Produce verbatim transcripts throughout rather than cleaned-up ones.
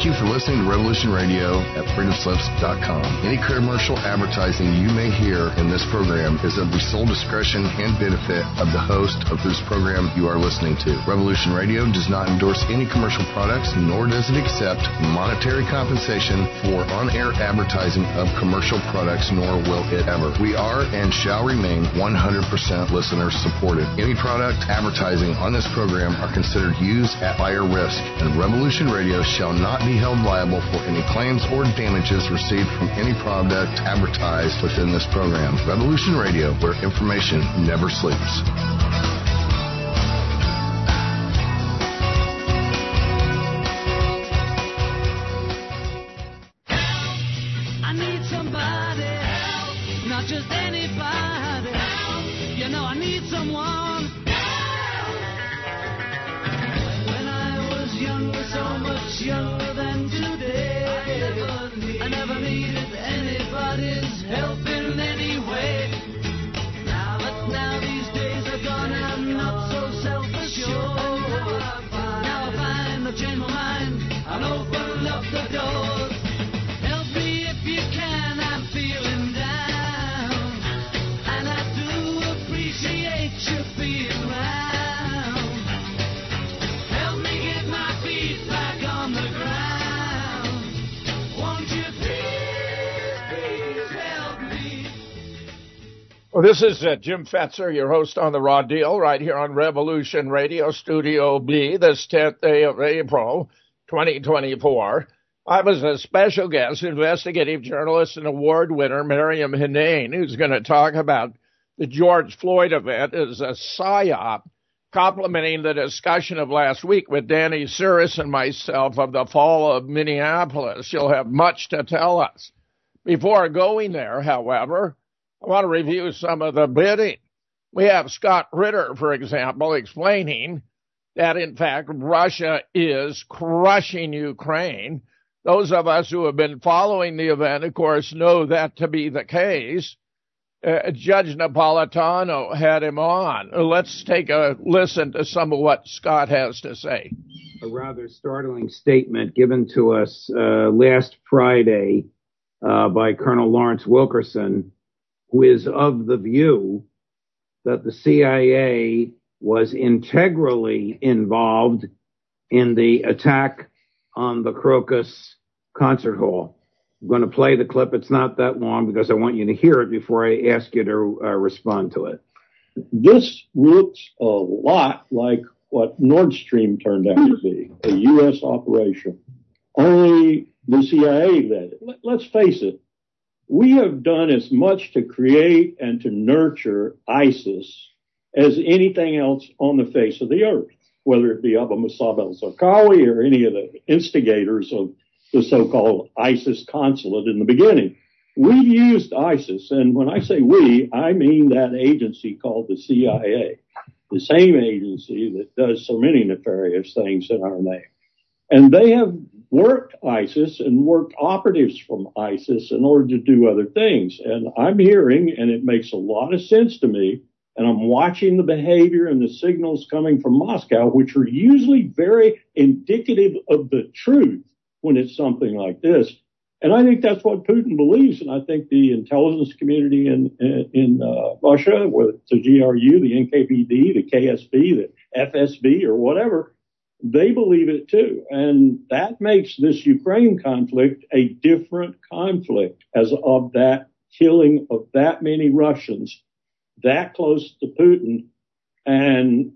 Thank you for listening to Revolution Radio at freedom slips dot com. Any commercial advertising you may hear in this program is of the sole discretion and benefit of the host of whose program you are listening to. Revolution Radio does not endorse any commercial products, nor does it accept monetary compensation for on-air advertising of commercial products, nor will it ever. We are and shall remain one hundred percent listener supported. Any product advertising on this program are considered used at buyer risk, and Revolution Radio shall not be held liable for any claims or damages received from any product advertised within this program. Revolution Radio, where information never sleeps. I need somebody help, not just anybody help. You know I need someone help. When I was younger, so much younger than today, I never needed anybody's help in any way. Now, but now these days are gone and I'm not so self-assured. Now I find I've changed my mind and opened up the doors. Help me if you can, I'm feeling down, and I do appreciate you being around. Help me get my feet back on the ground. Won't you please, please help me? Well, this is uh, Jim Fetzer, your host on The Raw Deal, right here on Revolution Radio, Studio B, this tenth day of April, twenty twenty-four. I was a special guest, investigative journalist and award winner Miriam Hinane, who's going to talk about the George Floyd event as a psyop, complementing the discussion of last week with Danny Suris and myself of the fall of Minneapolis. She'll have much to tell us. Before going there, however, I want to review some of the bidding. We have Scott Ritter, for example, explaining that, in fact, Russia is crushing Ukraine. Those of us who have been following the event, of course, know that to be the case. Uh, Judge Napolitano had him on. Let's take a listen to some of what Scott has to say. A rather startling statement given to us uh, last Friday uh, by Colonel Lawrence Wilkerson, who is of the view that the C I A was integrally involved in the attack on the Crocus Concert Hall. I'm going to play the clip. It's not that long because I want you to hear it before I ask you to uh, respond to it. This looks a lot like what Nord Stream turned out to be, a U S operation. Only the C I A led it. Let's face it. We have done as much to create and to nurture ISIS as anything else on the face of the earth, whether it be Abu Musab al-Zarqawi or any of the instigators of the so-called ISIS consulate in the beginning. We've used ISIS, and when I say we, I mean that agency called the C I A, the same agency that does so many nefarious things in our name. And they have worked ISIS and worked operatives from ISIS in order to do other things. And I'm hearing, and it makes a lot of sense to me, and I'm watching the behavior and the signals coming from Moscow, which are usually very indicative of the truth when it's something like this. And I think that's what Putin believes. And I think the intelligence community in in, in uh, Russia, whether it's the G R U, the N K V D, the K S B, the F S B, or whatever, they believe it too. And that makes this Ukraine conflict a different conflict as of that killing of that many Russians that close to Putin, and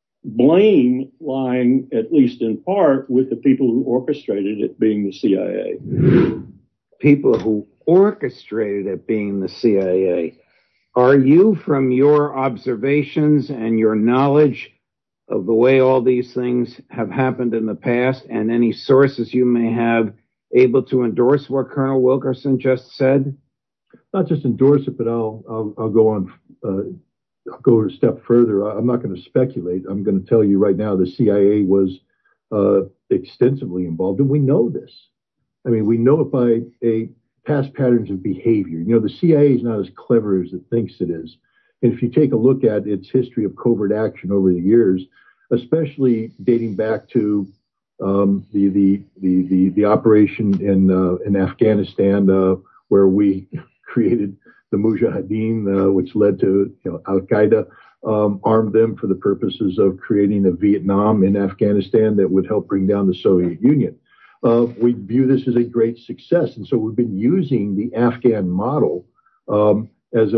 blame lying, at least in part, with the people who orchestrated it being the C I A. People who orchestrated it being the C I A. Are you, from your observations and your knowledge of the way all these things have happened in the past, and any sources you may have, able to endorse what Colonel Wilkerson just said? Not just endorse it, but I'll I'll, I'll go on. Uh, I'll go a step further. I'm not going to speculate. I'm going to tell you right now the C I A was uh, extensively involved, and we know this. I mean, we know it by a past patterns of behavior. You know, the C I A is not as clever as it thinks it is. And if you take a look at its history of covert action over the years, especially dating back to Um, the, the, the, the, the operation in, uh, in Afghanistan, uh, where we created the Mujahideen, uh, which led to, you know, Al-Qaeda, um, armed them for the purposes of creating a Vietnam in Afghanistan that would help bring down the Soviet Union. Uh, we view this as a great success. And so we've been using the Afghan model, um, as a,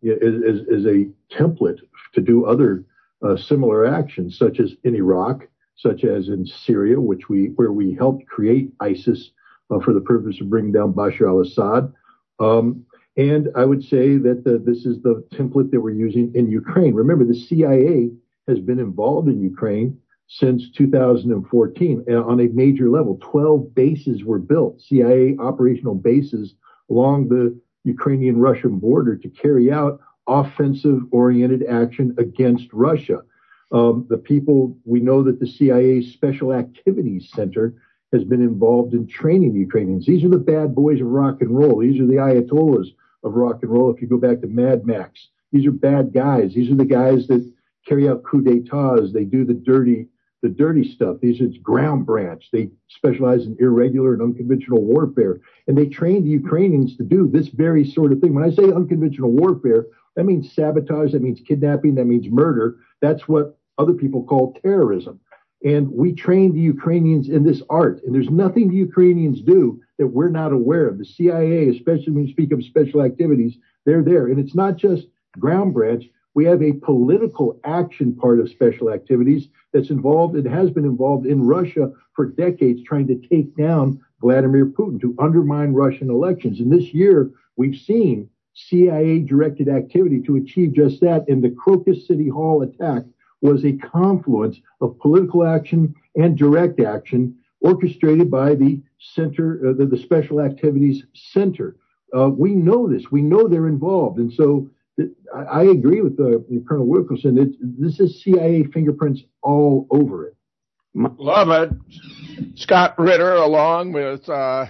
as, as a template to do other, uh, similar actions, such as in Iraq, such as in Syria, which we, where we helped create ISIS, uh, for the purpose of bringing down Bashar al-Assad. Um, and I would say that the, this is the template that we're using in Ukraine. Remember, the C I A has been involved in Ukraine since two thousand fourteen on a major level. twelve bases were built, C I A operational bases along the Ukrainian-Russian border to carry out offensive-oriented action against Russia. Um, the people, we know that the C I A Special Activities Center has been involved in training the Ukrainians. These are the bad boys of rock and roll. These are the Ayatollahs of rock and roll. If you go back to Mad Max, these are bad guys. These are the guys that carry out coups d'etats. They do the dirty, the dirty stuff. These are ground branch. They specialize in irregular and unconventional warfare. And they train the Ukrainians to do this very sort of thing. When I say unconventional warfare, that means sabotage. That means kidnapping. That means murder. That's what other people call terrorism. And we train the Ukrainians in this art. And there's nothing the Ukrainians do that we're not aware of. The C I A, especially when you speak of special activities, they're there. And it's not just ground branch. We have a political action part of special activities that's involved and has been involved in Russia for decades, trying to take down Vladimir Putin, to undermine Russian elections. And this year, we've seen C I A-directed activity to achieve just that. And the Crocus City Hall attack was a confluence of political action and direct action orchestrated by the Center, uh, the, the Special Activities Center. Uh, we know this. We know they're involved. And so th- I, I agree with uh, Colonel Wilkerson. It, this is C I A fingerprints all over it. Love it. Scott Ritter, along with uh,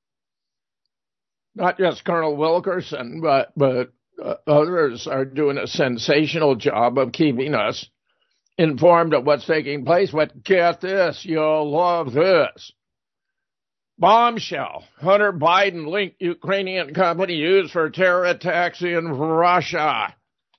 not just Colonel Wilkerson, but, but uh, others are doing a sensational job of keeping us informed of what's taking place. But get this, you'll love this. Bombshell. Hunter Biden linked Ukrainian company used for terror attacks in Russia.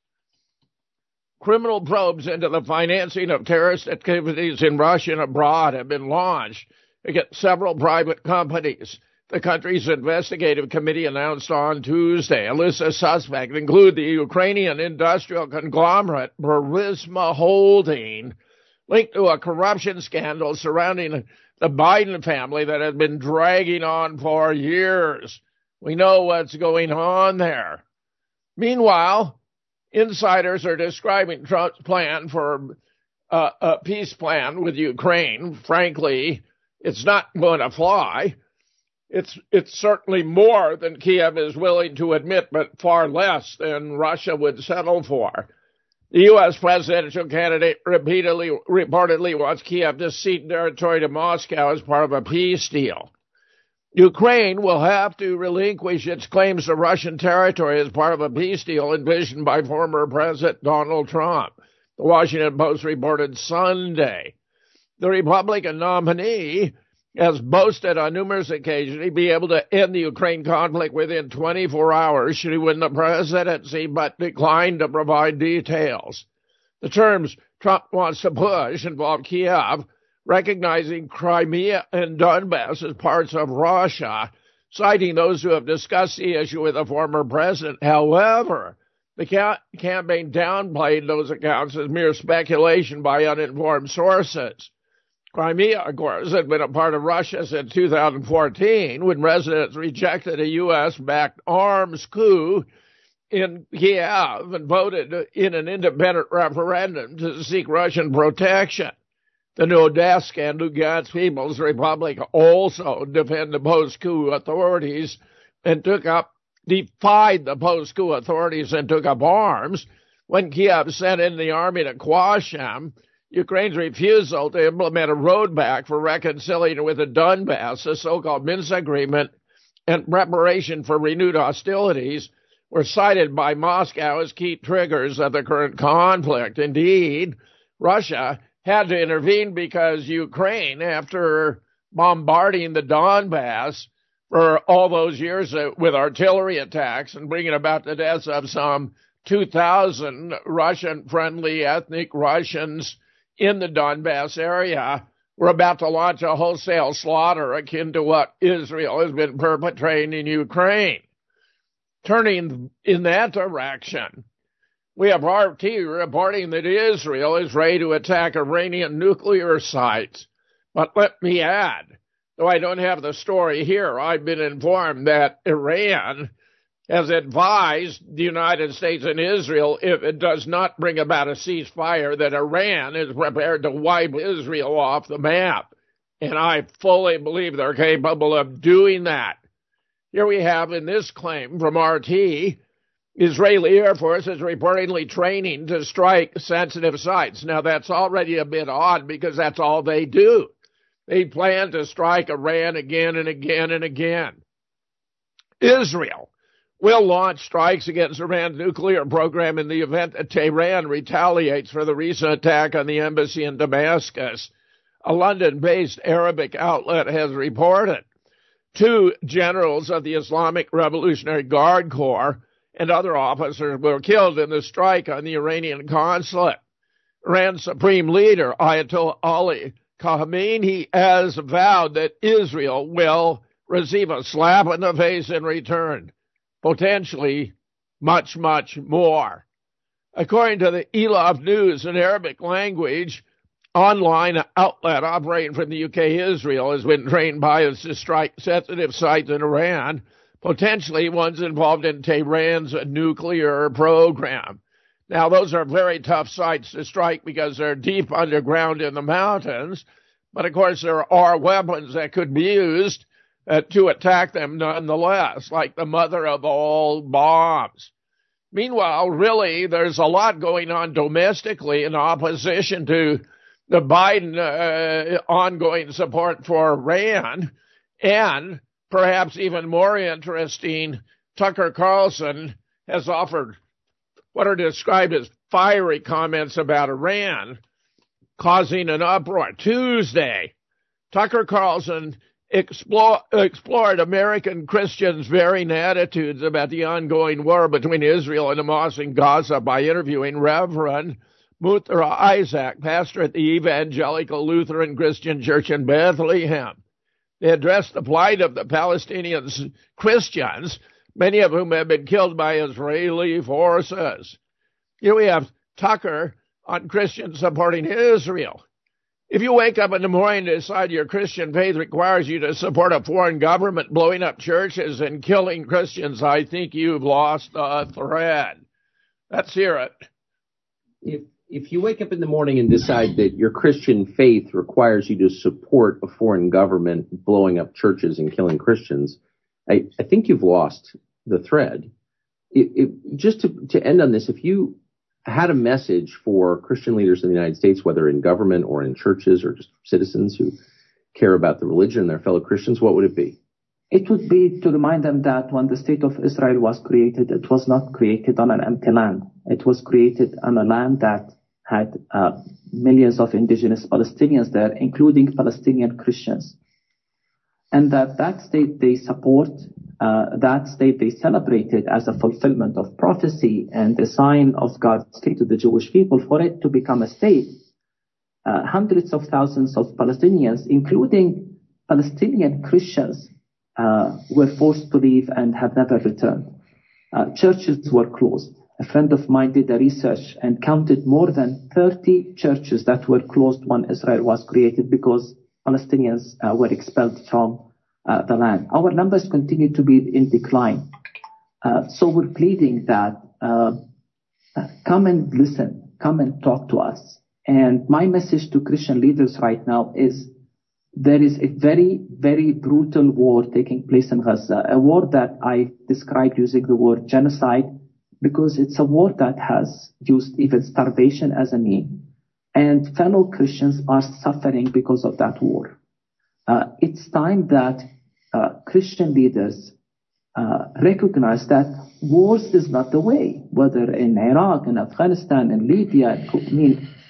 Criminal probes into the financing of terrorist activities in Russia and abroad have been launched against several private companies. The country's investigative committee announced on Tuesday a list of suspects include the Ukrainian industrial conglomerate Burisma Holding, linked to a corruption scandal surrounding the Biden family that has been dragging on for years. We know what's going on there. Meanwhile, insiders are describing Trump's plan for uh, a peace plan with Ukraine. Frankly, it's not going to fly. It's it's certainly more than Kiev is willing to admit, but far less than Russia would settle for. The U S presidential candidate repeatedly, reportedly wants Kiev to cede territory to Moscow as part of a peace deal. Ukraine will have to relinquish its claims to Russian territory as part of a peace deal envisioned by former President Donald Trump, the Washington Post reported Sunday. The Republican nominee has boasted on numerous occasions he'd be able to end the Ukraine conflict within twenty-four hours should he win the presidency, but declined to provide details. The terms Trump wants to push involve Kiev recognizing Crimea and Donbass as parts of Russia, citing those who have discussed the issue with the former president. However, the ca- campaign downplayed those accounts as mere speculation by uninformed sources. Crimea, of course, had been a part of Russia since two thousand fourteen, when residents rejected a U S-backed arms coup in Kiev and voted in an independent referendum to seek Russian protection. The Donetsk and Lugansk People's Republic also defend the post-coup authorities and took up, defied the post-coup authorities and took up arms. When Kiev sent in the army to quash them, Ukraine's refusal to implement a roadmap for reconciliation with the Donbass, the so-called Minsk agreement, and preparation for renewed hostilities were cited by Moscow as key triggers of the current conflict. Indeed, Russia had to intervene because Ukraine, after bombarding the Donbass for all those years with artillery attacks and bringing about the deaths of some two thousand Russian-friendly ethnic Russians in the Donbass area, we're about to launch a wholesale slaughter akin to what Israel has been perpetrating in Ukraine. Turning in that direction, we have R T reporting that Israel is ready to attack Iranian nuclear sites. But let me add, though I don't have the story here, I've been informed that Iran has advised the United States and Israel, if it does not bring about a ceasefire, that Iran is prepared to wipe Israel off the map. And I fully believe they're capable of doing that. Here we have in this claim from R T, Israeli Air Force is reportedly training to strike sensitive sites. Now, that's already a bit odd because that's all they do. They plan to strike Iran again and again and again. Israel will launch strikes against Iran's nuclear program in the event that Tehran retaliates for the recent attack on the embassy in Damascus, a London-based Arabic outlet has reported. Two generals of the Islamic Revolutionary Guard Corps and other officers were killed in the strike on the Iranian consulate. Iran's supreme leader, Ayatollah Ali Khamenei, has vowed that Israel will receive a slap in the face in return, potentially much, much more. According to the Elov News, an Arabic language online outlet operating from the U K, Israel has been trained bias to strike sensitive sites in Iran, potentially ones involved in Tehran's nuclear program. Now, those are very tough sites to strike because they're deep underground in the mountains, but of course there are weapons that could be used uh, to attack them nonetheless, like the mother of all bombs. Meanwhile, really, there's a lot going on domestically in opposition to the Biden uh, ongoing support for Iran, and perhaps even more interesting, Tucker Carlson has offered what are described as fiery comments about Iran, causing an uproar. Tuesday, Tucker Carlson explore, explored American Christians' varying attitudes about the ongoing war between Israel and Hamas in Gaza by interviewing Reverend Muthra Isaac, pastor at the Evangelical Lutheran Christian Church in Bethlehem. They addressed the plight of the Palestinian Christians, many of whom have been killed by Israeli forces. Here we have Tucker on Christians supporting Israel. If you wake up in the morning and decide your Christian faith requires you to support a foreign government blowing up churches and killing Christians, I think you've lost the thread. Let's hear it. If If you wake up in the morning and decide that your Christian faith requires you to support a foreign government blowing up churches and killing Christians, I, I think you've lost the thread. It, it, just to, to end on this, if you had a message for Christian leaders in the United States, whether in government or in churches or just citizens who care about the religion and their fellow Christians, what would it be? It would be to remind them that when the state of Israel was created, it was not created on an empty land. It was created on a land that had uh, millions of indigenous Palestinians there, including Palestinian Christians. And that that state they support, uh, that state they celebrated as a fulfillment of prophecy and a sign of God's state to the Jewish people. For it to become a state, uh, hundreds of thousands of Palestinians, including Palestinian Christians, uh, were forced to leave and have never returned. Uh, churches were closed. A friend of mine did a research and counted more than thirty churches that were closed when Israel was created because Palestinians uh, were expelled from uh, the land. Our numbers continue to be in decline. Uh, so we're pleading that uh, come and listen, come and talk to us. And my message to Christian leaders right now is there is a very, very brutal war taking place in Gaza, a war that I describe using the word genocide, because it's a war that has used even starvation as a mean. And fellow Christians are suffering because of that war. Uh, it's time that uh, Christian leaders uh, recognize that wars is not the way, whether in Iraq, in Afghanistan, in Libya. I mean,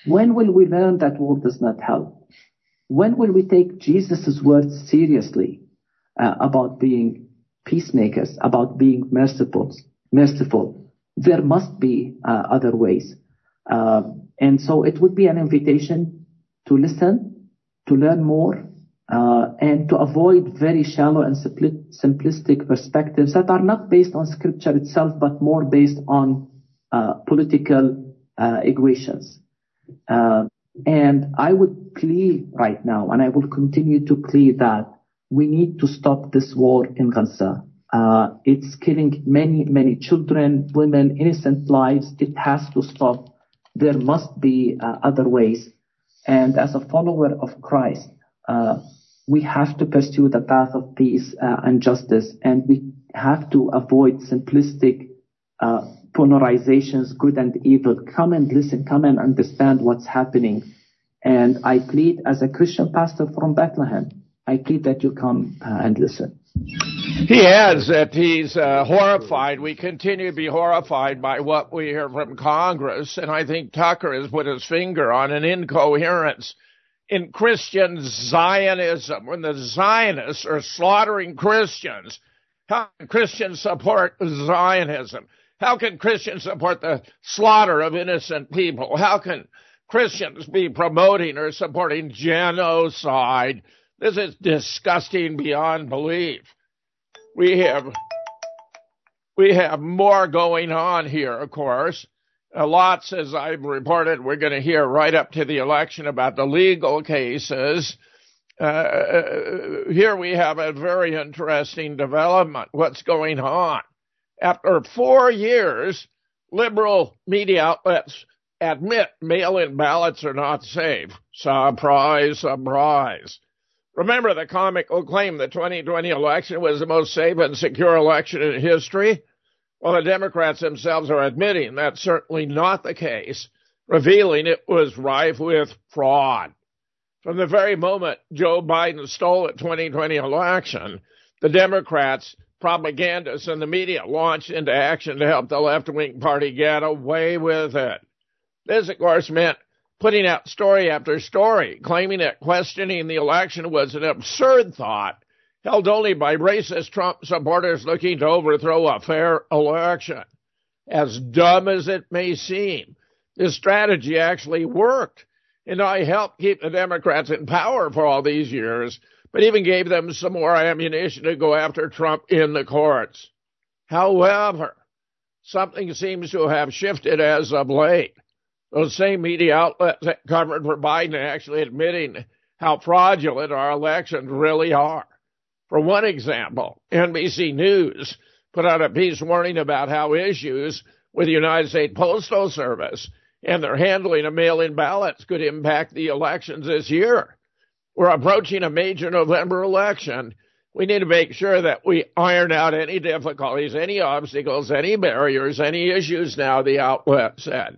When will we learn that war does not help? When will we take Jesus' words seriously uh, about being peacemakers, about being merciful? Merciful. There must be uh, other ways. Uh, and so it would be an invitation to listen, to learn more, uh, and to avoid very shallow and simplistic perspectives that are not based on scripture itself, but more based on uh, political uh, equations. Uh, and I would plead right now, and I will continue to plead that we need to stop this war in Gaza. Uh, it's killing many, many children, women, innocent lives. It has to stop. There must be uh, other ways. And as a follower of Christ, uh, we have to pursue the path of peace uh, and justice, and we have to avoid simplistic uh, polarizations, good and evil. Come and listen, come and understand what's happening. And I plead as a Christian pastor from Bethlehem, I plead that you come uh, and listen. He adds that he's uh, horrified. We continue to be horrified by what we hear from Congress, and I think Tucker has put his finger on an incoherence in Christian Zionism. When the Zionists are slaughtering Christians, how can Christians support Zionism? How can Christians support the slaughter of innocent people? How can Christians be promoting or supporting genocide? This is disgusting beyond belief. We have we have more going on here, of course. Uh, lots, as I've reported, we're going to hear right up to the election about the legal cases. Uh, here we have a very interesting development. What's going on? After four years, liberal media outlets admit mail-in ballots are not safe. Surprise, surprise. Remember the comical claim the twenty twenty election was the most safe and secure election in history? Well, the Democrats themselves are admitting that's certainly not the case, revealing it was rife with fraud. From the very moment Joe Biden stole the twenty twenty election, the Democrats, propagandists, and the media launched into action to help the left-wing party get away with it. This, of course, meant putting out story after story, claiming that questioning the election was an absurd thought, held only by racist Trump supporters looking to overthrow a fair election. As dumb as it may seem, this strategy actually worked, and I helped keep the Democrats in power for all these years, but even gave them some more ammunition to go after Trump in the courts. However, something seems to have shifted as of late. Those same media outlets that covered for Biden are actually admitting how fraudulent our elections really are. For one example, N B C News put out a piece warning about how issues with the United States Postal Service and their handling of mail-in ballots could impact the elections this year. We're approaching a major November election. We need to make sure that we iron out any difficulties, any obstacles, any barriers, any issues now, the outlet said.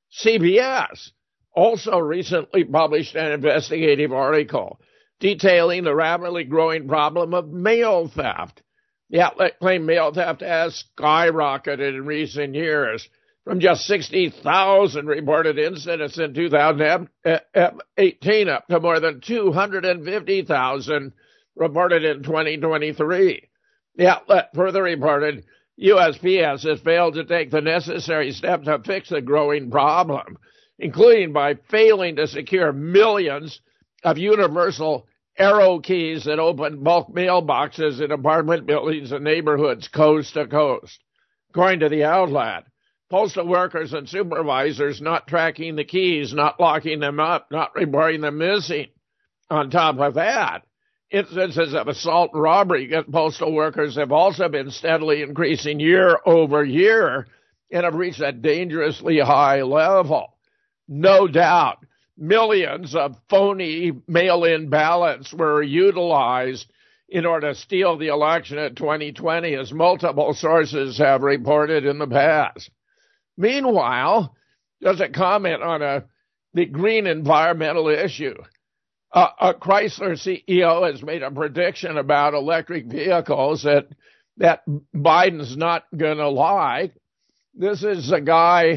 C B S also recently published an investigative article detailing the rapidly growing problem of mail theft. The outlet claimed mail theft has skyrocketed in recent years, from just sixty thousand reported incidents in two thousand eighteen up to more than two hundred fifty thousand reported in twenty twenty-three. The outlet further reported U S P S has failed to take the necessary steps to fix the growing problem, including by failing to secure millions of universal arrow keys that open bulk mailboxes in apartment buildings and neighborhoods coast to coast. According to the outlet, postal workers and supervisors not tracking the keys, not locking them up, not reporting them missing. On top of that, instances of assault and robbery against postal workers have also been steadily increasing year over year and have reached a dangerously high level. No doubt, millions of phony mail-in ballots were utilized in order to steal the election in twenty twenty, as multiple sources have reported in the past. Meanwhile, just a comment on a, the green environmental issue. Uh, a Chrysler C E O has made a prediction about electric vehicles that that Biden's not going to like. This is a guy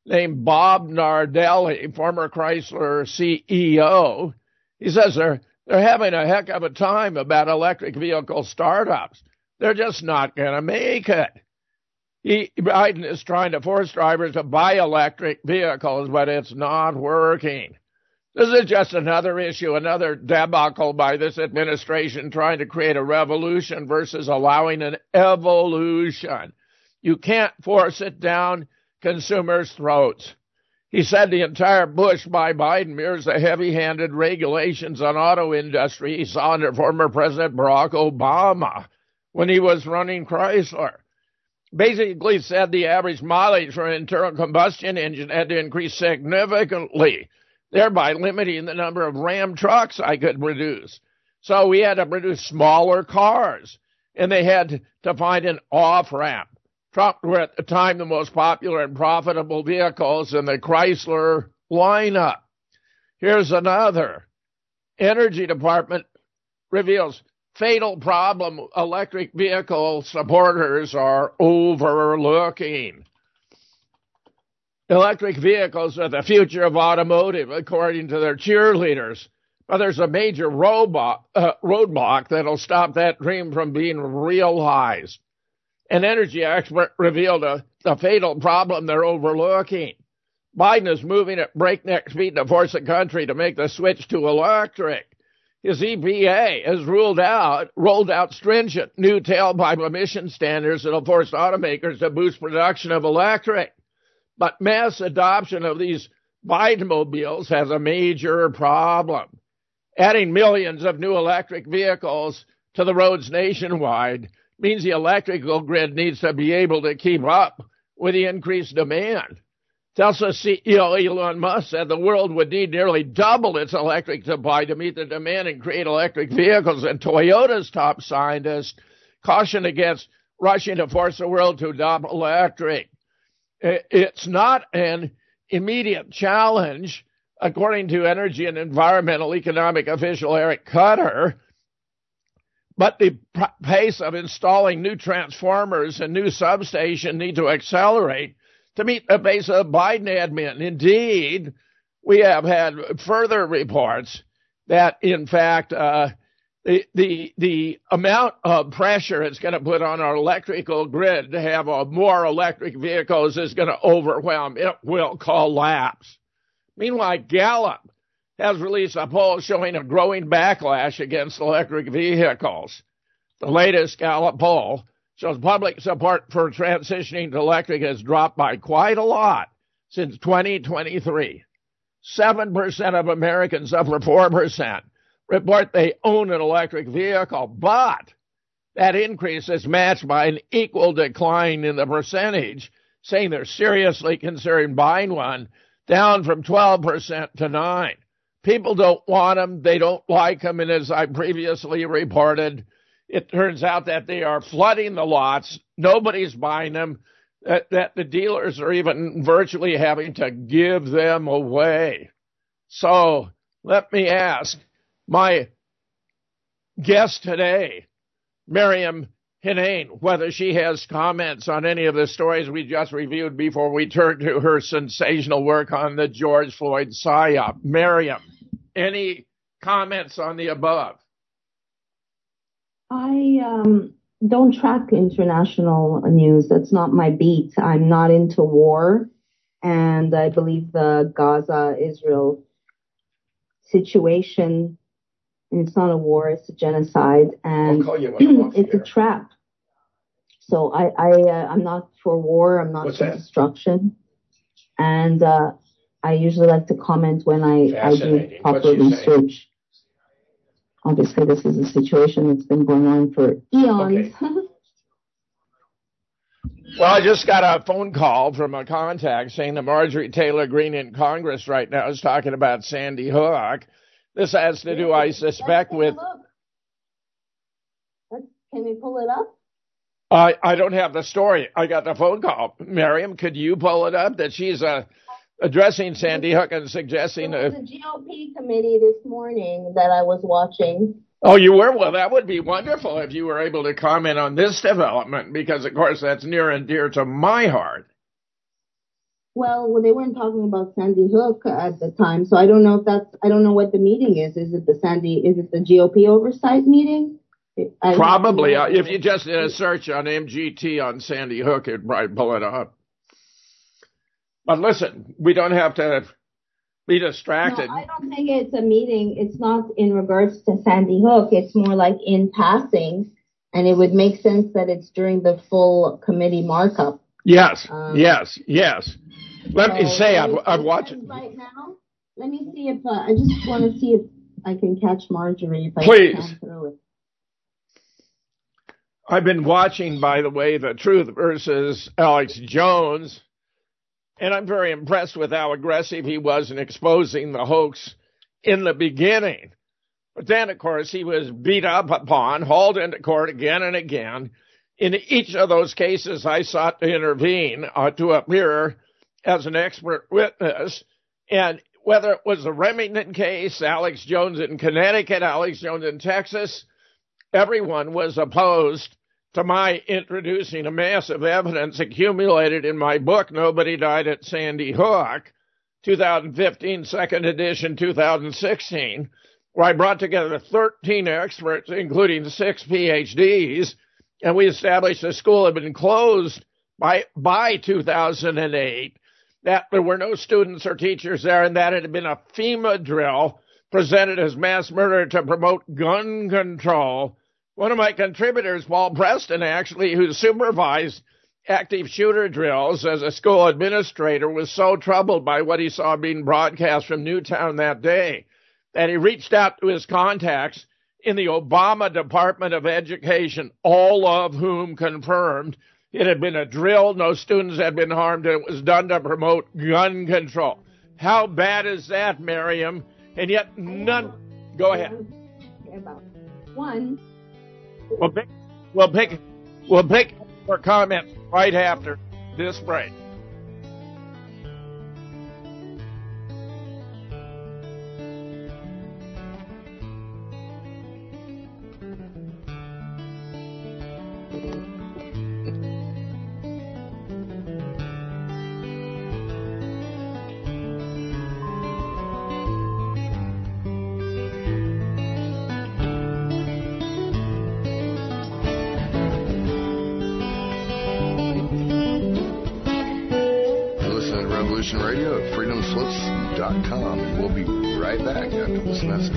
named Bob Nardelli, former Chrysler C E O. He says they're, they're having a heck of a time about electric vehicle startups. They're just not going to make it. He, Biden is trying to force drivers to buy electric vehicles, but it's not working. This is just another issue, another debacle by this administration trying to create a revolution versus allowing an evolution. You can't force it down consumers' throats. He said the entire push by Biden mirrors the heavy-handed regulations on auto industry he saw under former President Barack Obama when he was running Chrysler. Basically said the average mileage for an internal combustion engine had to increase significantly, thereby limiting the number of Ram trucks I could produce. So we had to produce smaller cars, and they had to find an off-ramp. Trucks were at the time the most popular and profitable vehicles in the Chrysler lineup. Here's another. Energy Department reveals fatal problem electric vehicle supporters are overlooking. Electric vehicles are the future of automotive, according to their cheerleaders. But there's a major roadblock, uh, roadblock that'll stop that dream from being realized. An energy expert revealed a, the fatal problem they're overlooking. Biden is moving at breakneck speed to force the country to make the switch to electric. His E P A has ruled out, rolled out stringent new tailpipe emission standards that will force automakers to boost production of electric. But mass adoption of these Bidemobiles has a major problem. Adding millions of new electric vehicles to the roads nationwide means the electrical grid needs to be able to keep up with the increased demand. Tesla C E O Elon Musk said the world would need nearly double its electric supply to meet the demand and create electric vehicles, and Toyota's top scientist cautioned against rushing to force the world to adopt electric. It's not an immediate challenge, according to energy and environmental economic official Eric Cutter, but the pace of installing new transformers and new substations need to accelerate to meet the pace of the Biden admin. Indeed, we have had further reports that, in fact, uh, the, the the amount of pressure it's going to put on our electrical grid to have uh, more electric vehicles is going to overwhelm. It will collapse. Meanwhile, Gallup has released a poll showing a growing backlash against electric vehicles. The latest Gallup poll shows public support for transitioning to electric has dropped by quite a lot since twenty twenty-three. seven percent of Americans, up from four percent, report they own an electric vehicle, but that increase is matched by an equal decline in the percentage saying they're seriously considering buying one, down from twelve percent to nine percent. People don't want them, they don't like them, and as I previously reported, it turns out that they are flooding the lots. Nobody's buying them, that, that the dealers are even virtually having to give them away. So let me ask my guest today, Miriam Hinane, whether she has comments on any of the stories we just reviewed before we turn to her sensational work on the George Floyd psyop. Miriam, any comments on the above? I um, don't track international news. That's not my beat. I'm not into war. And I believe the Gaza-Israel situation, and it's not a war, it's a genocide. And it's a trap. So I, I, uh, I'm not for war. I'm not What's for that? destruction. And uh, I usually like to comment when I, I do proper research. Obviously, this is a situation that's been going on for eons. Okay. Well, I just got a phone call from a contact saying that Marjorie Taylor Greene in Congress right now is talking about Sandy Hook. This has to do, I suspect, with... Can we pull it up? I, I don't have the story. I got the phone call. Miriam, could you pull it up? That she's uh, addressing Sandy Hook and suggesting... There was a G O P committee this morning that I was watching. Oh, you were? Well, that would be wonderful if you were able to comment on this development, because, of course, that's near and dear to my heart. Well, well, they weren't talking about Sandy Hook at the time, so I don't know if that's, I don't know what the meeting is. Is it the Sandy, is it the G O P oversight meeting? I Probably. Uh, if you just did a search on M G T on Sandy Hook, it'd probably pull it up. But listen, we don't have to be distracted. No, I don't think it's a meeting. It's not in regards to Sandy Hook. It's more like in passing, and it would make sense that it's during the full committee markup. Yes, um, yes, yes. Let so me say, I've, I've watched right now. Let me see if uh, I just want to see if I can catch Marjorie. If I Please. Can through it. I've been watching, by the way, The Truth versus Alex Jones, and I'm very impressed with how aggressive he was in exposing the hoax in the beginning. But then, of course, he was beat up upon, hauled into court again and again. In each of those cases, I sought to intervene, uh, to appear as an expert witness. And whether it was the Remington case, Alex Jones in Connecticut, Alex Jones in Texas, everyone was opposed to my introducing a massive evidence accumulated in my book, Nobody Died at Sandy Hook, twenty fifteen, second edition, two thousand sixteen, where I brought together thirteen experts, including six P H Ds, and we established the school had been closed by, by two thousand eight, that there were no students or teachers there, and that it had been a FEMA drill presented as mass murder to promote gun control. One of my contributors, Paul Preston, actually, who supervised active shooter drills as a school administrator, was so troubled by what he saw being broadcast from Newtown that day that he reached out to his contacts in the Obama Department of Education, all of whom confirmed it had been a drill, no students had been harmed, and it was done to promote gun control. How bad is that, Miriam? And yet none... Go ahead. About one. We'll pick, we'll pick, we'll pick for comments right after this break. Radio at freedom slips dot com, and we'll be right back after this message.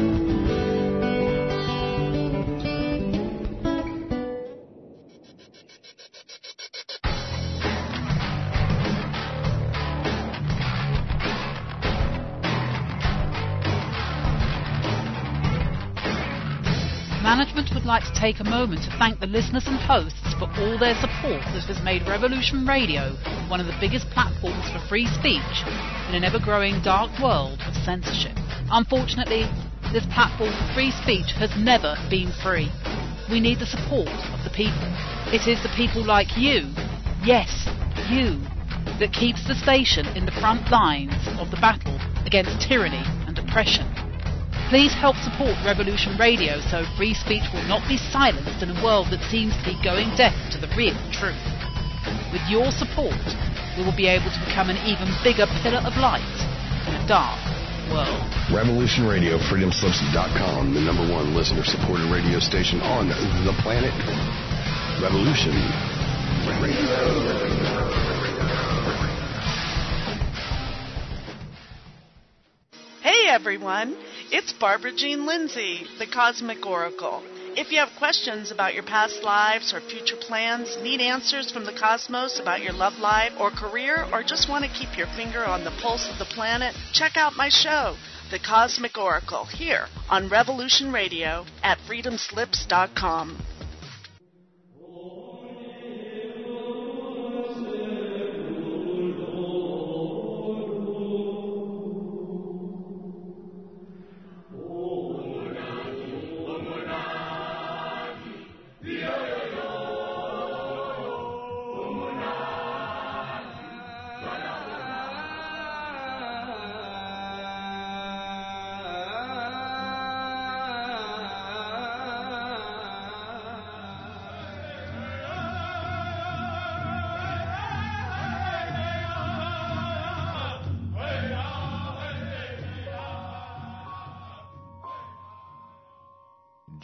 Management would like to take a moment to thank the listeners and hosts for all their support that has made Revolution Radio one of the biggest platforms for free speech in an ever-growing dark world of censorship. Unfortunately, this platform for free speech has never been free. We need the support of the people. It is the people like you, yes, you, that keeps the station in the front lines of the battle against tyranny and oppression. Please help support Revolution Radio so free speech will not be silenced in a world that seems to be going deaf to the real truth. With your support, we will be able to become an even bigger pillar of light in a dark world. Revolution Radio, freedom slips dot com, the number one listener-supported radio station on the planet. Revolution Radio. Hey everyone, it's Barbara Jean Lindsay, the Cosmic Oracle. If you have questions about your past lives or future plans, need answers from the cosmos about your love life or career, or just want to keep your finger on the pulse of the planet, check out my show, The Cosmic Oracle, here on Revolution Radio at freedom slips dot com.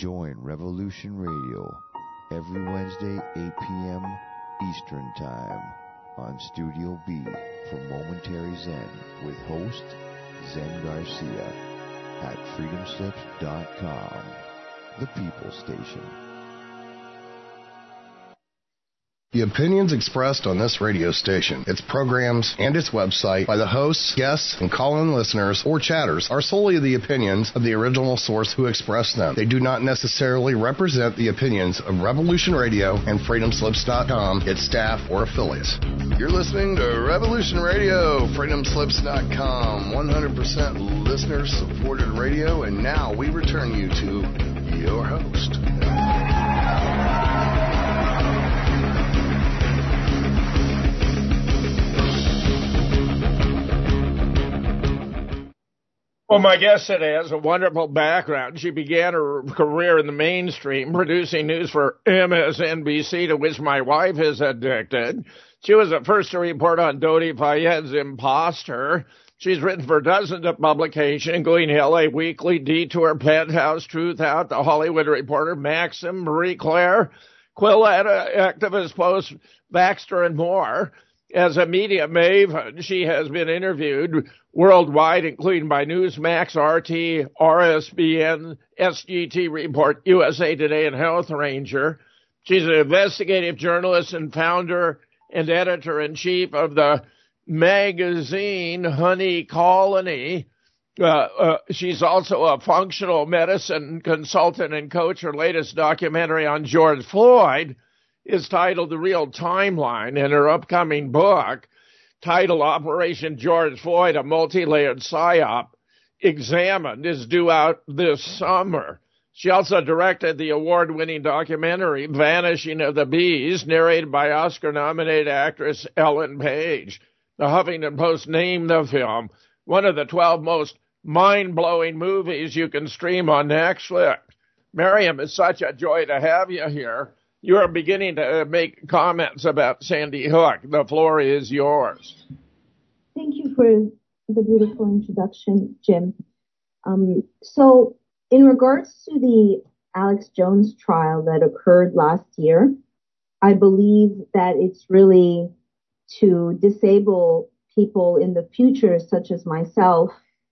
Join Revolution Radio every Wednesday, eight p.m. Eastern Time on Studio B for Momentary Zen with host Zen Garcia at freedom slips dot com, the People Station. The opinions expressed on this radio station, its programs, and its website by the hosts, guests, and call-in listeners or chatters are solely the opinions of the original source who expressed them. They do not necessarily represent the opinions of Revolution Radio and freedom slips dot com, its staff, or affiliates. You're listening to Revolution Radio, freedom slips dot com, one hundred percent listener-supported radio, and now we return you to your host. Well, my guest today has a wonderful background. She began her career in the mainstream, producing news for M S N B C, to which my wife is addicted. She was the first to report on Dodi Fayed's Imposter. She's written for dozens of publications, including L A Weekly, Detour, Penthouse, Truth Out, The Hollywood Reporter, Maxim, Marie Claire, Quillette, Activist Post, Baxter, and more. As a media maven, she has been interviewed worldwide, including by Newsmax, R T, R S B N, S G T Report, U S A Today, and Health Ranger. She's an investigative journalist and founder and editor-in-chief of the magazine Honey Colony. Uh, uh, she's also a functional medicine consultant and coach. Her latest documentary on George Floyd is titled The Real Timeline, and her upcoming book, titled Operation George Floyd, a Multi-Layered Psyop Examined, is due out this summer. She also directed the award-winning documentary Vanishing of the Bees, narrated by Oscar-nominated actress Ellen Page. The Huffington Post named the film one of the twelve most mind-blowing movies you can stream on Netflix. Miriam, it's such a joy to have you here. You are beginning to make comments about Sandy Hook. The floor is yours. Thank you for the beautiful introduction, Jim. Um, so in regards to the Alex Jones trial that occurred last year, I believe that it's really to disable people in the future, such as myself,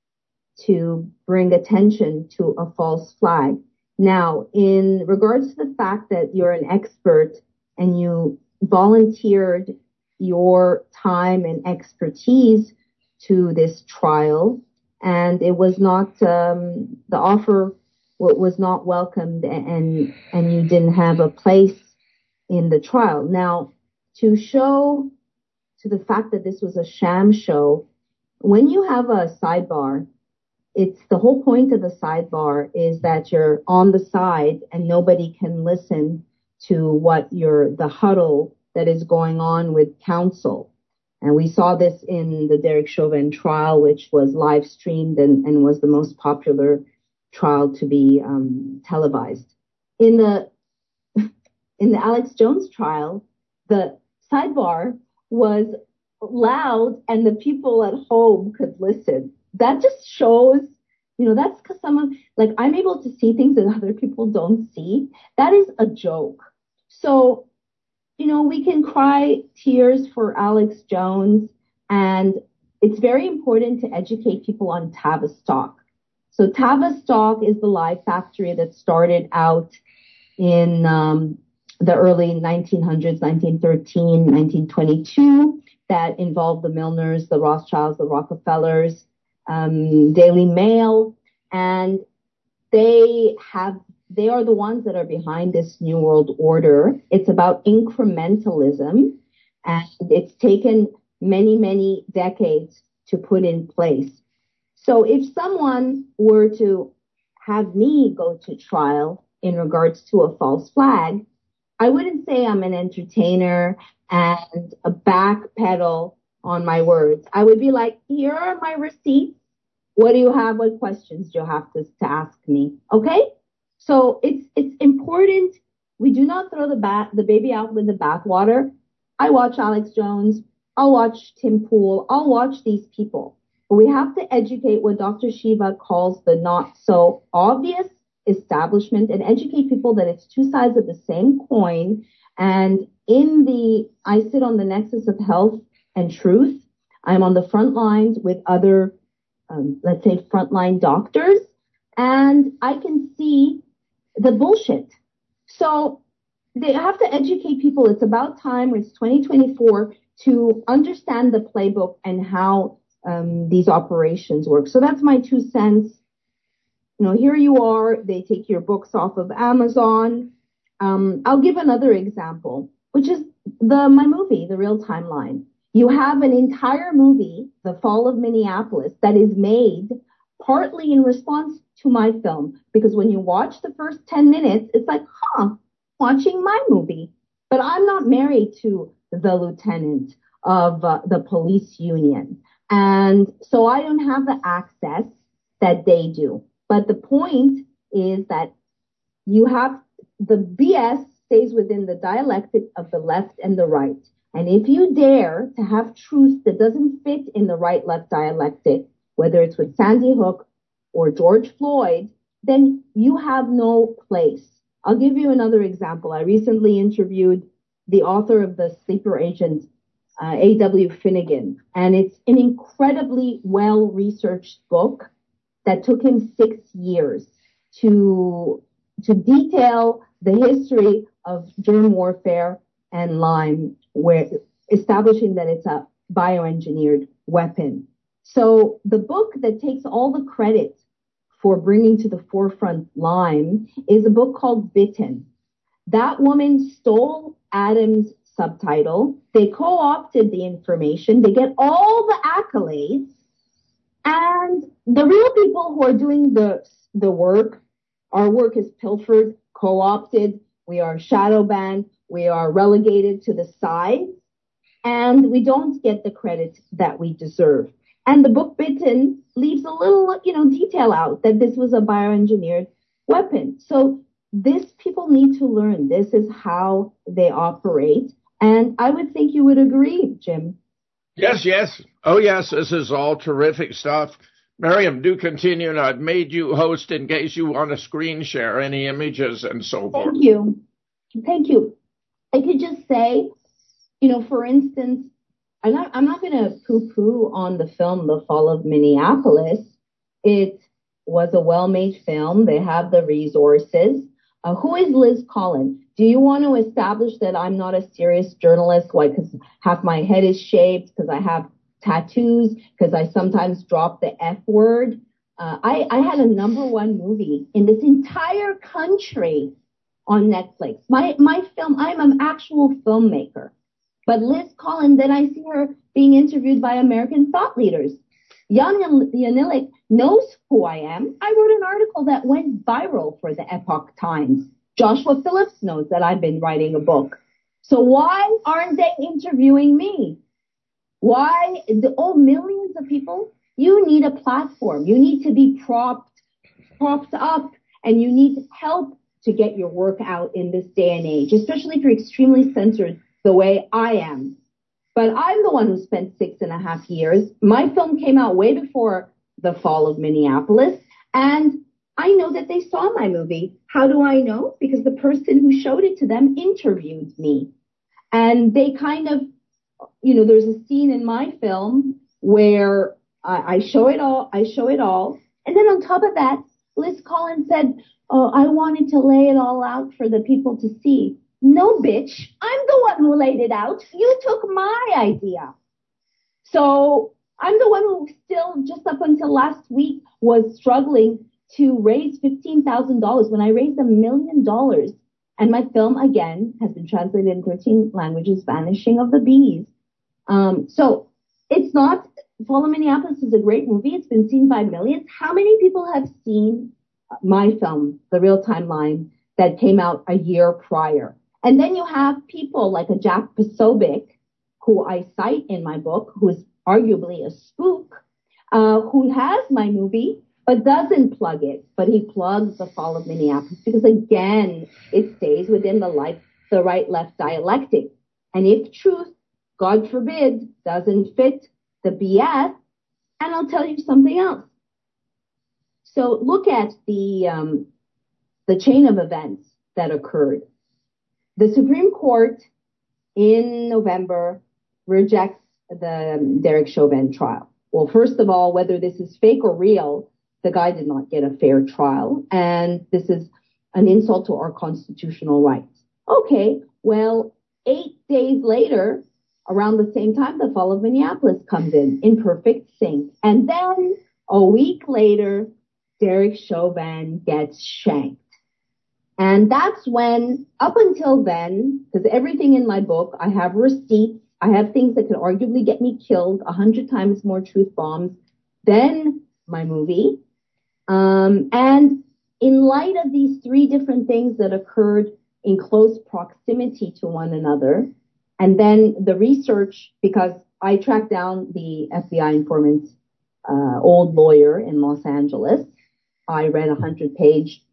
to bring attention to a false flag. Now, in regards to the fact that you're an expert and you volunteered your time and expertise to this trial, and it was not, um, the offer was not welcomed, and, and you didn't have a place in the trial. Now, to show to the fact that this was a sham show, when you have a sidebar, it's the whole point of the sidebar is that you're on the side and nobody can listen to what you're, the huddle that is going on with counsel. And we saw this in the Derek Chauvin trial, which was live streamed and, and was the most popular trial to be um, televised. In the, in the Alex Jones trial, the sidebar was loud and the people at home could listen. That just shows, you know, that's because some of, like, I'm able to see things that other people don't see. That is a joke. So, you know, we can cry tears for Alex Jones, and it's very important to educate people on Tavistock. So Tavistock is the lie factory that started out in um, the early nineteen hundreds, nineteen thirteen, nineteen twenty-two, that involved the Milners, the Rothschilds, the Rockefellers, Um, Daily Mail, and they have, they are the ones that are behind this New World Order. It's about incrementalism, and it's taken many, many decades to put in place. So if someone were to have me go to trial in regards to a false flag, I wouldn't say I'm an entertainer and a backpedal on my words. I would be like, here are my receipts. What do you have? What questions do you have to, to ask me? Okay? So it's it's important. We do not throw the bat the baby out with the bathwater. I watch Alex Jones. I'll watch Tim Pool. I'll watch these people. But we have to educate what Doctor Shiva calls the not so obvious establishment and educate people that it's two sides of the same coin. And in the, I sit on the nexus of health and truth. I'm on the front lines with other, um, let's say, frontline doctors, and I can see the bullshit. So they have to educate people. It's about time. It's twenty twenty-four to understand the playbook and how um, these operations work. So that's my two cents. You know, here you are. They take your books off of Amazon. Um, I'll give another example, which is the my movie, The Real Timeline. You have an entire movie, The Fall of Minneapolis, that is made partly in response to my film. Because when you watch the first ten minutes, it's like, huh, watching my movie. But I'm not married to the lieutenant of uh, the police union. And so I don't have the access that they do. But the point is that you have the B S stays within the dialectic of the left and the right. And if you dare to have truth that doesn't fit in the right-left dialectic, whether it's with Sandy Hook or George Floyd, then you have no place. I'll give you another example. I recently interviewed the author of The Sleeper Agent, uh, A W Finnegan, and it's an incredibly well-researched book that took him six years to, to detail the history of germ warfare and Lyme, where establishing that it's a bioengineered weapon. So the book that takes all the credit for bringing to the forefront Lyme is a book called Bitten. That woman stole Adam's subtitle. They co-opted the information. They get all the accolades. And the real people who are doing the, the work, our work is pilfered, co-opted. We are shadow banned. We are relegated to the side. And we don't get the credit that we deserve. And the book Bitten leaves a little, you know, detail out that this was a bioengineered weapon. So this people need to learn. This is how they operate. And I would think you would agree, Jim. Yes, yes. Oh, yes, this is all terrific stuff. Miriam, do continue. And I've made you host in case you want to screen share any images and so forth. Thank you. Thank you. I could just say, you know, for instance, I'm not, I'm not going to poo-poo on the film, The Fall of Minneapolis. It was a well-made film. They have the resources. Uh, who is Liz Collin? Do you want to establish that I'm not a serious journalist? Why? Because half my head is shaved, because I have tattoos, because I sometimes drop the F word. Uh, I, I had a number one movie in this entire country on Netflix. My, my film, I'm an actual filmmaker. But Liz Collin, then I see her being interviewed by American thought leaders. Jan Yanilic knows who I am. I wrote an article that went viral for the Epoch Times. Joshua Phillips knows that I've been writing a book. So why aren't they interviewing me? Why? The, oh, millions of people. You need a platform. You need to be propped, propped up, and you need help to get your work out in this day and age, especially if you're extremely censored the way I am. But I'm the one who spent six and a half years. My film came out way before The Fall of Minneapolis, and I know that they saw my movie. How do I know? Because the person who showed it to them interviewed me. And they kind of, you know, there's a scene in my film where I, I show it all, I show it all. And then on top of that, Liz Collin said, oh, I wanted to lay it all out for the people to see. No, bitch, I'm the one who laid it out. You took my idea. So I'm the one who still, just up until last week, was struggling to raise fifteen thousand dollars when I raised a million dollars. And my film, again, has been translated in thirteen languages, Vanishing of the Bees. Um, so it's not, Fall of Minneapolis is a great movie. It's been seen by millions. How many people have seen my film, The Real Timeline, that came out a year prior? And then you have people like a Jack Posobiec, who I cite in my book, who is arguably a spook, uh, who has my movie, but doesn't plug it. But he plugs The Fall of Minneapolis because, again, it stays within the life, the right-left dialectic. And if truth, God forbid, doesn't fit the B S, and I'll tell you something else. So look at the um, the chain of events that occurred. The Supreme Court in November rejects the Derek Chauvin trial. Well, first of all, whether this is fake or real, the guy did not get a fair trial, and this is an insult to our constitutional rights. Okay, well, eight days later, around the same time, the fall of Minneapolis comes in, in perfect sync. And then a week later, Derek Chauvin gets shanked. And that's when, up until then, because everything in my book, I have receipts, I have things that could arguably get me killed, a hundred times more truth bombs than my movie. Um, and in light of these three different things that occurred in close proximity to one another, and then the research, because I tracked down the F B I informant's uh, old lawyer in Los Angeles. I read a hundred-page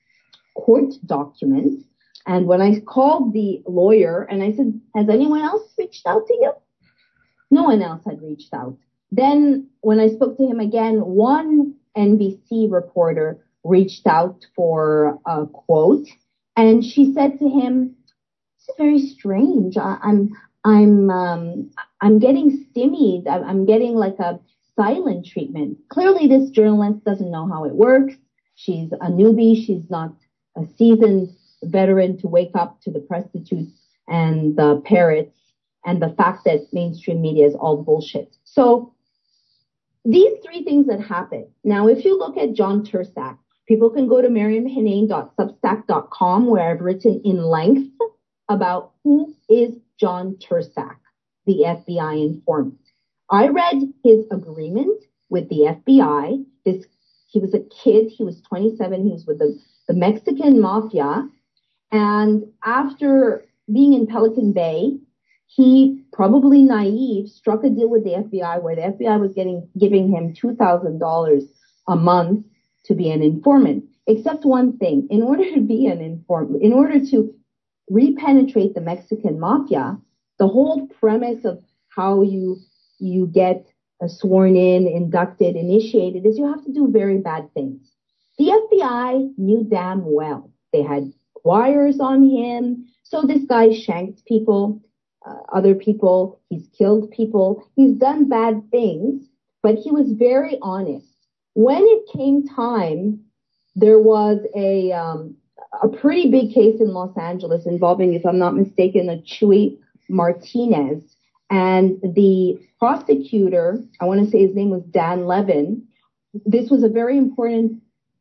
court document. And when I called the lawyer and I said, has anyone else reached out to you? No one else had reached out. Then when I spoke to him again, one N B C reporter reached out for a quote, and she said to him, "It's very strange. I, I'm, I'm, um, I'm getting stymied. I'm, I'm getting like a silent treatment." Clearly, this journalist doesn't know how it works. She's a newbie. She's not a seasoned veteran to wake up to the prostitutes and the parrots and the fact that mainstream media is all bullshit. So these three things that happen. Now, if you look at John Tersak, people can go to miriam henane dot substack dot com where I've written in length about who is John Tersak, the F B I informant. I read his agreement with the F B I. This, he was a kid. He was twenty-seven. He was with the, the Mexican mafia. And after being in Pelican Bay, he, probably naive, struck a deal with the F B I where the F B I was getting giving him two thousand dollars a month to be an informant. Except one thing, in order to be an informant, in order to repenetrate the Mexican mafia, the whole premise of how you you get uh, sworn in, inducted, initiated is you have to do very bad things. The F B I knew damn well. They had wires on him. So this guy shanked people, uh, other people. He's killed people. He's done bad things, but he was very honest. When it came time, there was a um, a pretty big case in Los Angeles involving, if I'm not mistaken, a Chuy Martinez. And the prosecutor, I want to say his name was Dan Levin. This was a very important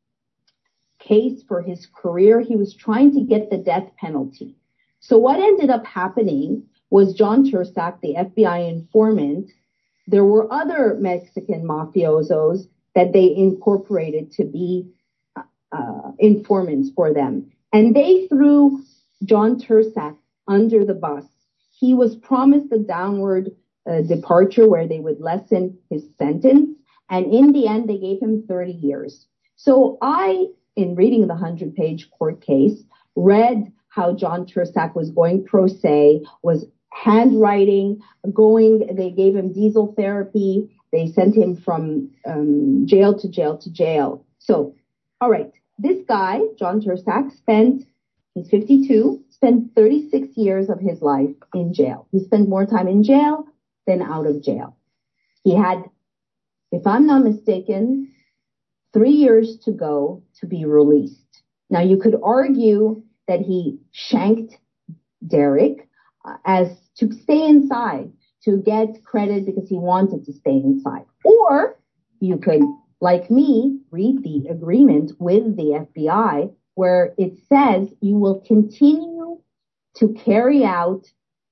case for his career. He was trying to get the death penalty. So what ended up happening was John Tersak, the F B I informant, there were other Mexican mafiosos that they incorporated to be uh, informants for them. And they threw John Tersak under the bus. He was promised a downward uh, departure where they would lessen his sentence. And in the end, they gave him thirty years. So I, in reading the hundred-page court case, read how John Tersak was going pro se, was handwriting, going, they gave him diesel therapy. They sent him from um, jail to jail to jail. So, all right, this guy, John Tersak, spent, he's fifty-two, spent thirty-six years of his life in jail. He spent more time in jail than out of jail. He had, if I'm not mistaken, three years to go to be released. Now, you could argue that he shanked Derek uh, as to stay inside, to get credit because he wanted to stay inside. Or you could, like me, read the agreement with the F B I where it says you will continue to carry out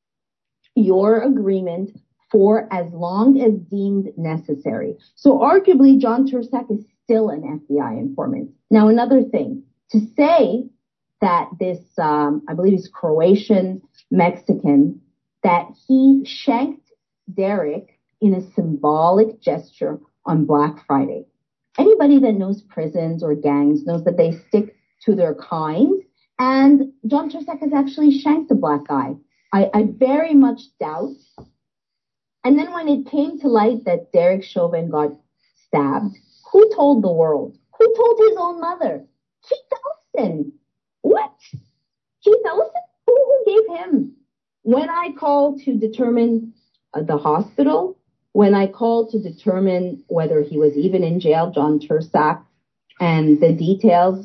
your agreement for as long as deemed necessary. So arguably, John Tersak is still an F B I informant. Now, another thing, to say that this, um, I believe he's Croatian Mexican, that he shanked Derek in a symbolic gesture on Black Friday. Anybody that knows prisons or gangs knows that they stick to their kind. And John Tersak has actually shanked a black guy. I, I very much doubt. And then when it came to light that Derek Chauvin got stabbed, who told the world? Who told his own mother? He doubts Ellison. What? Keith Ellison? Who, who gave him? When I called to determine uh, the hospital, when I called to determine whether he was even in jail, John Tursack, and the details,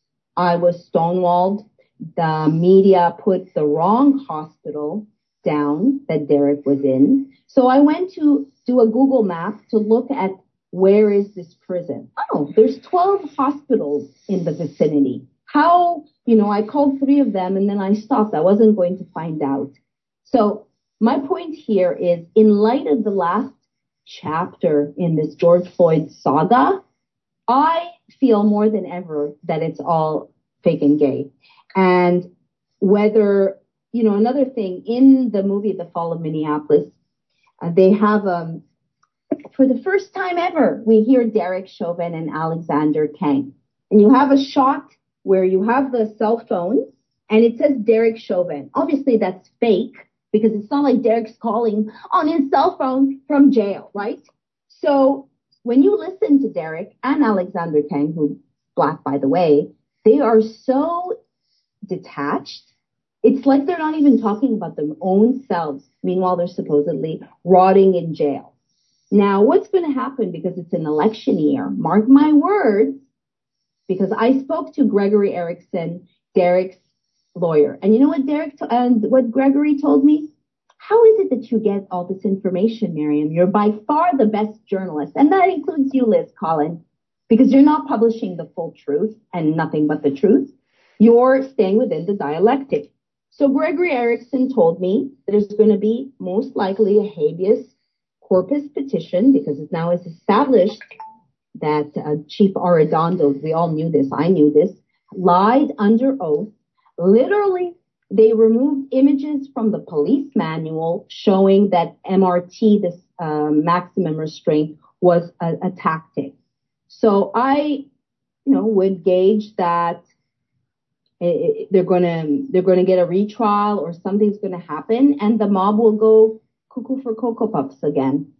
I was stonewalled. The media put the wrong hospital down that Derek was in. So I went to do a Google map to look at where is this prison. Oh, there's twelve hospitals in the vicinity. How, you know, I called three of them and then I stopped. I wasn't going to find out. So my point here is, in light of the last chapter in this George Floyd saga, I feel more than ever that it's all fake and gay. And whether, you know, another thing, in the movie The Fall of Minneapolis, uh, they have, um, for the first time ever, we hear Derek Chauvin and Alexander Kang. And you have a shot where you have the cell phone and it says Derek Chauvin. Obviously that's fake, because it's not like Derek's calling on his cell phone from jail, right? So when you listen to Derek and Alexander Kang, who's black, by the way, they are so detached. It's like they're not even talking about their own selves. Meanwhile, they're supposedly rotting in jail. Now, what's going to happen, because it's an election year, mark my words, because I spoke to Gregory Erickson, Derek's lawyer. And you know what Derek t- and what Gregory told me? How is it that you get all this information, Miriam? You're by far the best journalist. And that includes you, Liz Collin, because you're not publishing the full truth and nothing but the truth. You're staying within the dialectic. So Gregory Erickson told me that there's going to be most likely a habeas corpus petition, because it now is established that uh, Chief Arredondo, we all knew this, I knew this, lied under oath. Literally, they removed images from the police manual showing that M R T, this uh, maximum restraint, was a, a tactic. So I, you know, would gauge that it, they're going to they're going to get a retrial or something's going to happen, and the mob will go cuckoo for Cocoa Puffs again.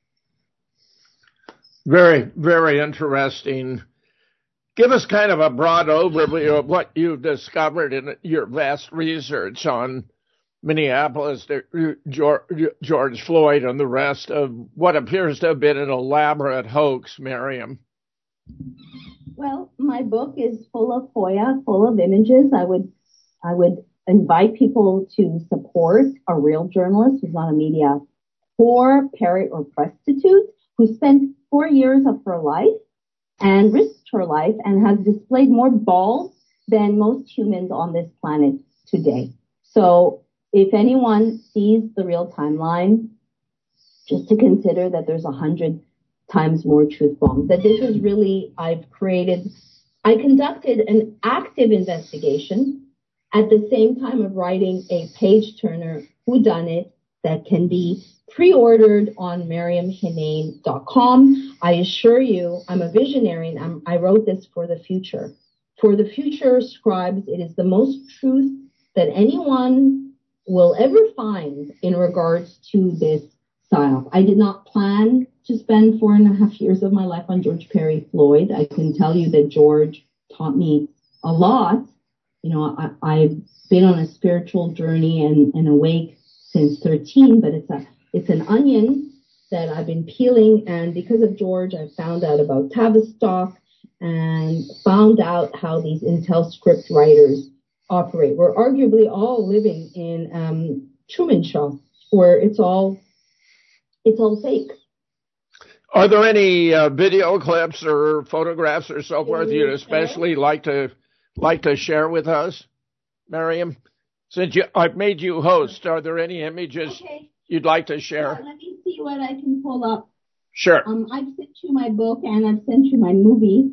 Very, very interesting. Give us kind of a broad overview of what you've discovered in your vast research on Minneapolis, George Floyd, and the rest of what appears to have been an elaborate hoax, Miriam. Well, my book is full of F O I A, full of images. I would, I would invite people to support a real journalist who's not a media whore, parrot, or prostitute, who spent four years of her life and risked her life and has displayed more balls than most humans on this planet today. So if anyone sees the real timeline, just to consider that there's a hundred times more truth bombs, that this is really, I've created, I conducted an active investigation at the same time of writing a page-turner whodunit that can be pre-ordered on Miriam Hinane dot com. I assure you, I'm a visionary, and I'm, I wrote this for the future. For the future scribes, it is the most truth that anyone will ever find in regards to this psyop. I did not plan to spend four and a half years of my life on George Perry Floyd. I can tell you that George taught me a lot. You know, I, I've been on a spiritual journey and, and awake since thirteen, but it's a It's an onion that I've been peeling, and because of George, I found out about Tavistock and found out how these Intel script writers operate. We're arguably all living in um, Truman Show, where it's all it's all fake. Are there any uh, video clips or photographs or so forth you'd especially like to like to share with us, Miriam? Since you, I've made you host, are there any images okay. you'd like to share? Yeah, let me see what I can pull up. Sure. Um, I've sent you my book and I've sent you my movie.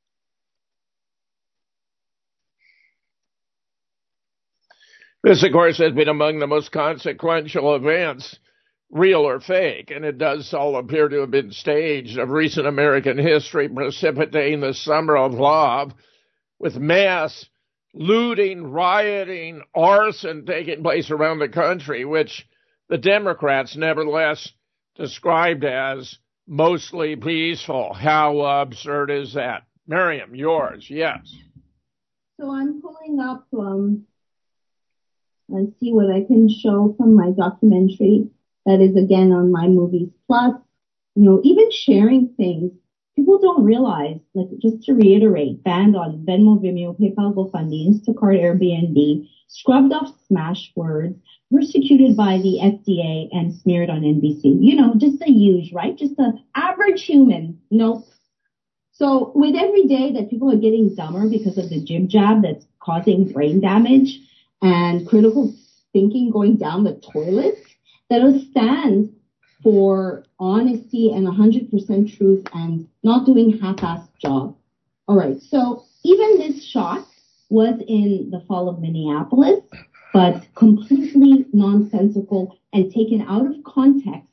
This, of course, has been among the most consequential events, real or fake, and it does all appear to have been staged, of recent American history, precipitating the summer of love, with mass looting, rioting, arson taking place around the country, which the Democrats nevertheless described as mostly peaceful. How absurd is that? Miriam, yours, yes. So I'm pulling up, um, let's see what I can show from my documentary that is again on My Movies Plus. You know, even sharing things, people don't realize, like just to reiterate, banned on Venmo, Vimeo, PayPal, GoFundMe, Instacart, Airbnb, scrubbed off smash words, persecuted by the F D A and smeared on N B C. You know, just a huge, right? Just an average human. Nope. So with every day that people are getting dumber because of the jib jab that's causing brain damage and critical thinking going down the toilet, that'll stand for honesty and one hundred percent truth and not doing half-assed job. All right. So even this shot was in the fall of Minneapolis, but completely nonsensical and taken out of context.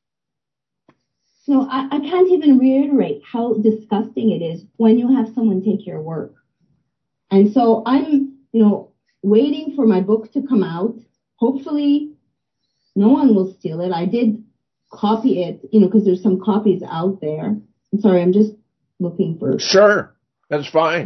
So I, I can't even reiterate how disgusting it is when you have someone take your work. And so I'm, you know, waiting for my book to come out. Hopefully no one will steal it. I did copy it, you know, because there's some copies out there. I'm sorry, I'm just looking for. Sure, that's fine.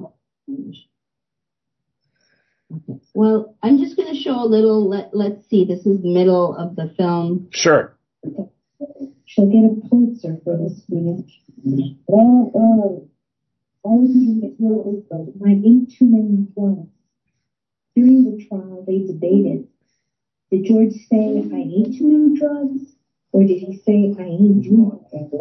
Okay. Well, I'm just going to show a little. Let Let's see. This is the middle of the film. Sure. Okay. She'll get a Pulitzer for this movie. Well, uh, all of you get really good. I ate too many drugs. During the trial, they debated. Did George say I ate too many drugs? Or did he say, I ain't doing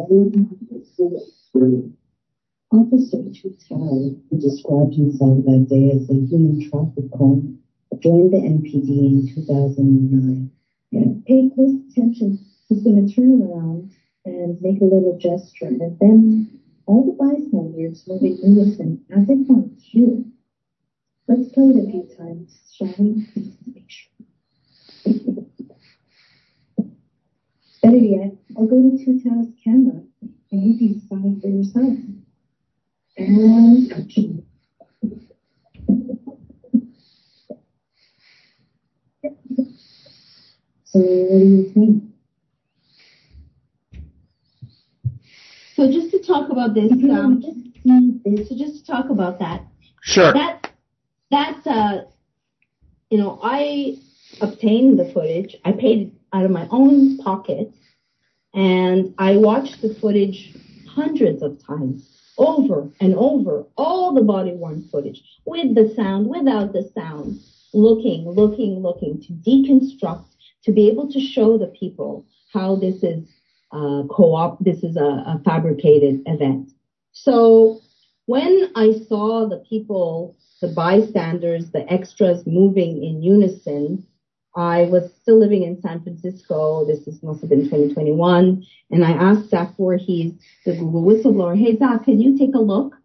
it? Officer Tutel, who described himself that day as a human trafficker, joined the N P D in two thousand nine. And pay close attention. He's going to turn around and make a little gesture. And then all the bystanders will be innocent as if on cue. Let's play it a few times, shall we? Make sure. Better yet, I'll go to Tutel's camera and you can decide for yourself. And action. So what do you think? So just to talk about this, um, so just to talk about that. Sure. That, that, uh, you know, I obtained the footage. I paid it out of my own pocket, and I watched the footage hundreds of times, over and over, all the body-worn footage, with the sound, without the sound, looking, looking, looking, to deconstruct, to be able to show the people how this is uh, co-op, this is a, a fabricated event. So when I saw the people, the bystanders, the extras moving in unison, I was still living in San Francisco. This is, must have been twenty twenty-one. And I asked Zach Voorhees, the Google whistleblower, hey, Zach, can you take a look?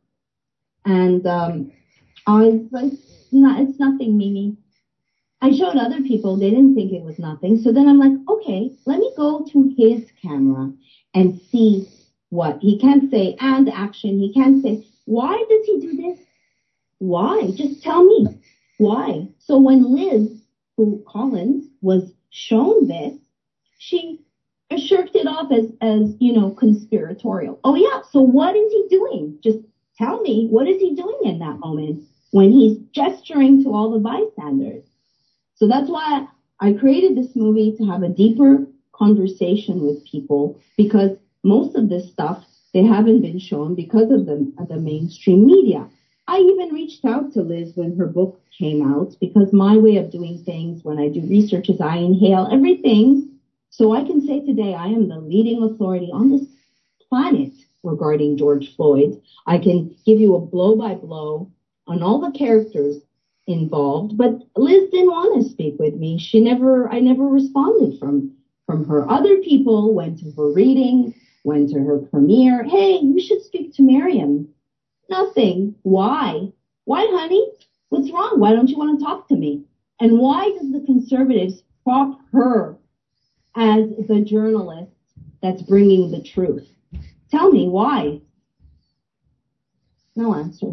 And um, I was like, no, it's nothing, Mimi. I showed other people. They didn't think it was nothing. So then I'm like, okay, let me go to his camera and see what. He can't say, and action. He can't say, why does he do this? Why? Just tell me. Why? So when Liz, who Collins, was shown this, she shirked it off as, as, you know, conspiratorial. Oh yeah, so what is he doing? Just tell me, what is he doing in that moment when he's gesturing to all the bystanders? So that's why I created this movie, to have a deeper conversation with people, because most of this stuff, they haven't been shown because of the, of the mainstream media. I even reached out to Liz when her book came out, because my way of doing things when I do research is I inhale everything. So I can say today I am the leading authority on this planet regarding George Floyd. I can give you a blow by blow on all the characters involved, but Liz didn't want to speak with me. She never, I never responded from, from her. Other people went to her reading, went to her premiere. Hey, you should speak to Miriam. Nothing. Why? Why, honey? What's wrong? Why don't you want to talk to me? And why does the conservatives prop her as the journalist that's bringing the truth? Tell me why. No answer.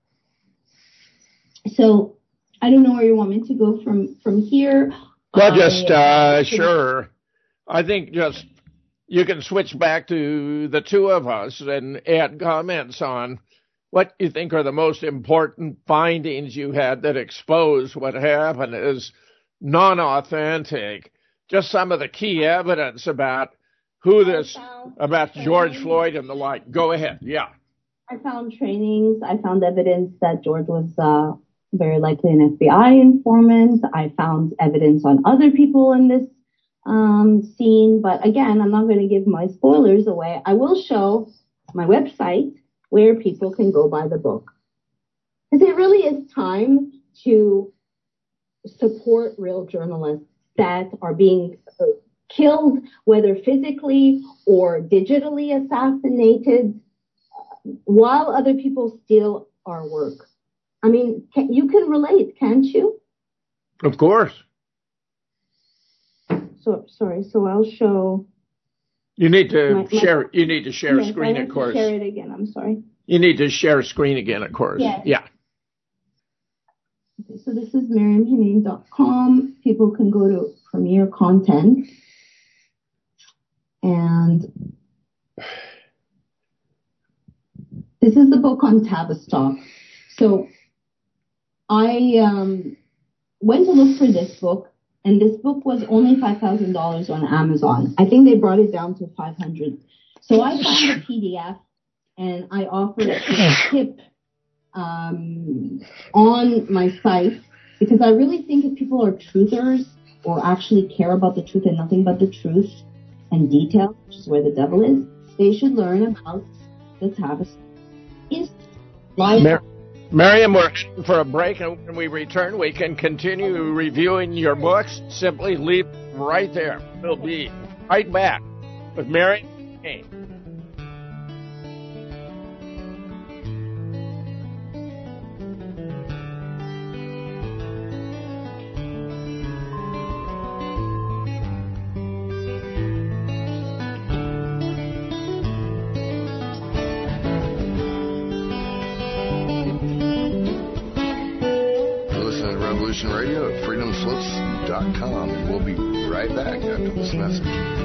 So I don't know where you want me to go from, from here. Well, just, uh, sure. I think just you can switch back to the two of us and add comments on what you think are the most important findings you had that expose what happened is non-authentic. Just some of the key evidence about who this, about George Floyd and the like. Go ahead. Yeah. I found trainings. I found evidence that George was uh, very likely an F B I informant. I found evidence on other people in this um, scene. But again, I'm not going to give my spoilers away. I will show my website where people can go buy the book. Because it really is time to support real journalists that are being uh, killed, whether physically or digitally assassinated, while other people steal our work. I mean, can, you can relate, can't you? Of course. So sorry. So I'll show. You need to my, share. My, you need to share yes, a screen, I of course. Share it again. I'm sorry. You need to share a screen again, of course. Yes. Yeah. Okay, so this is Miriam Hanine dot com. People can go to Premier Content, and this is the book on Tavistock. So I um, went to look for this book, and this book was only five thousand dollars on Amazon. I think they brought it down to five hundred dollars. So I found a P D F, and I offered a tip um, on my site, because I really think if people are truthers or actually care about the truth and nothing but the truth and detail, which is where the devil is, they should learn about the Tavistock. Mar- Miriam, we're heading for a break, and when we return, we can continue reviewing your books. Simply leave right there. We'll be right back with Miriam. Hey. Radio at freedom slips dot com, and we'll be right back after this message.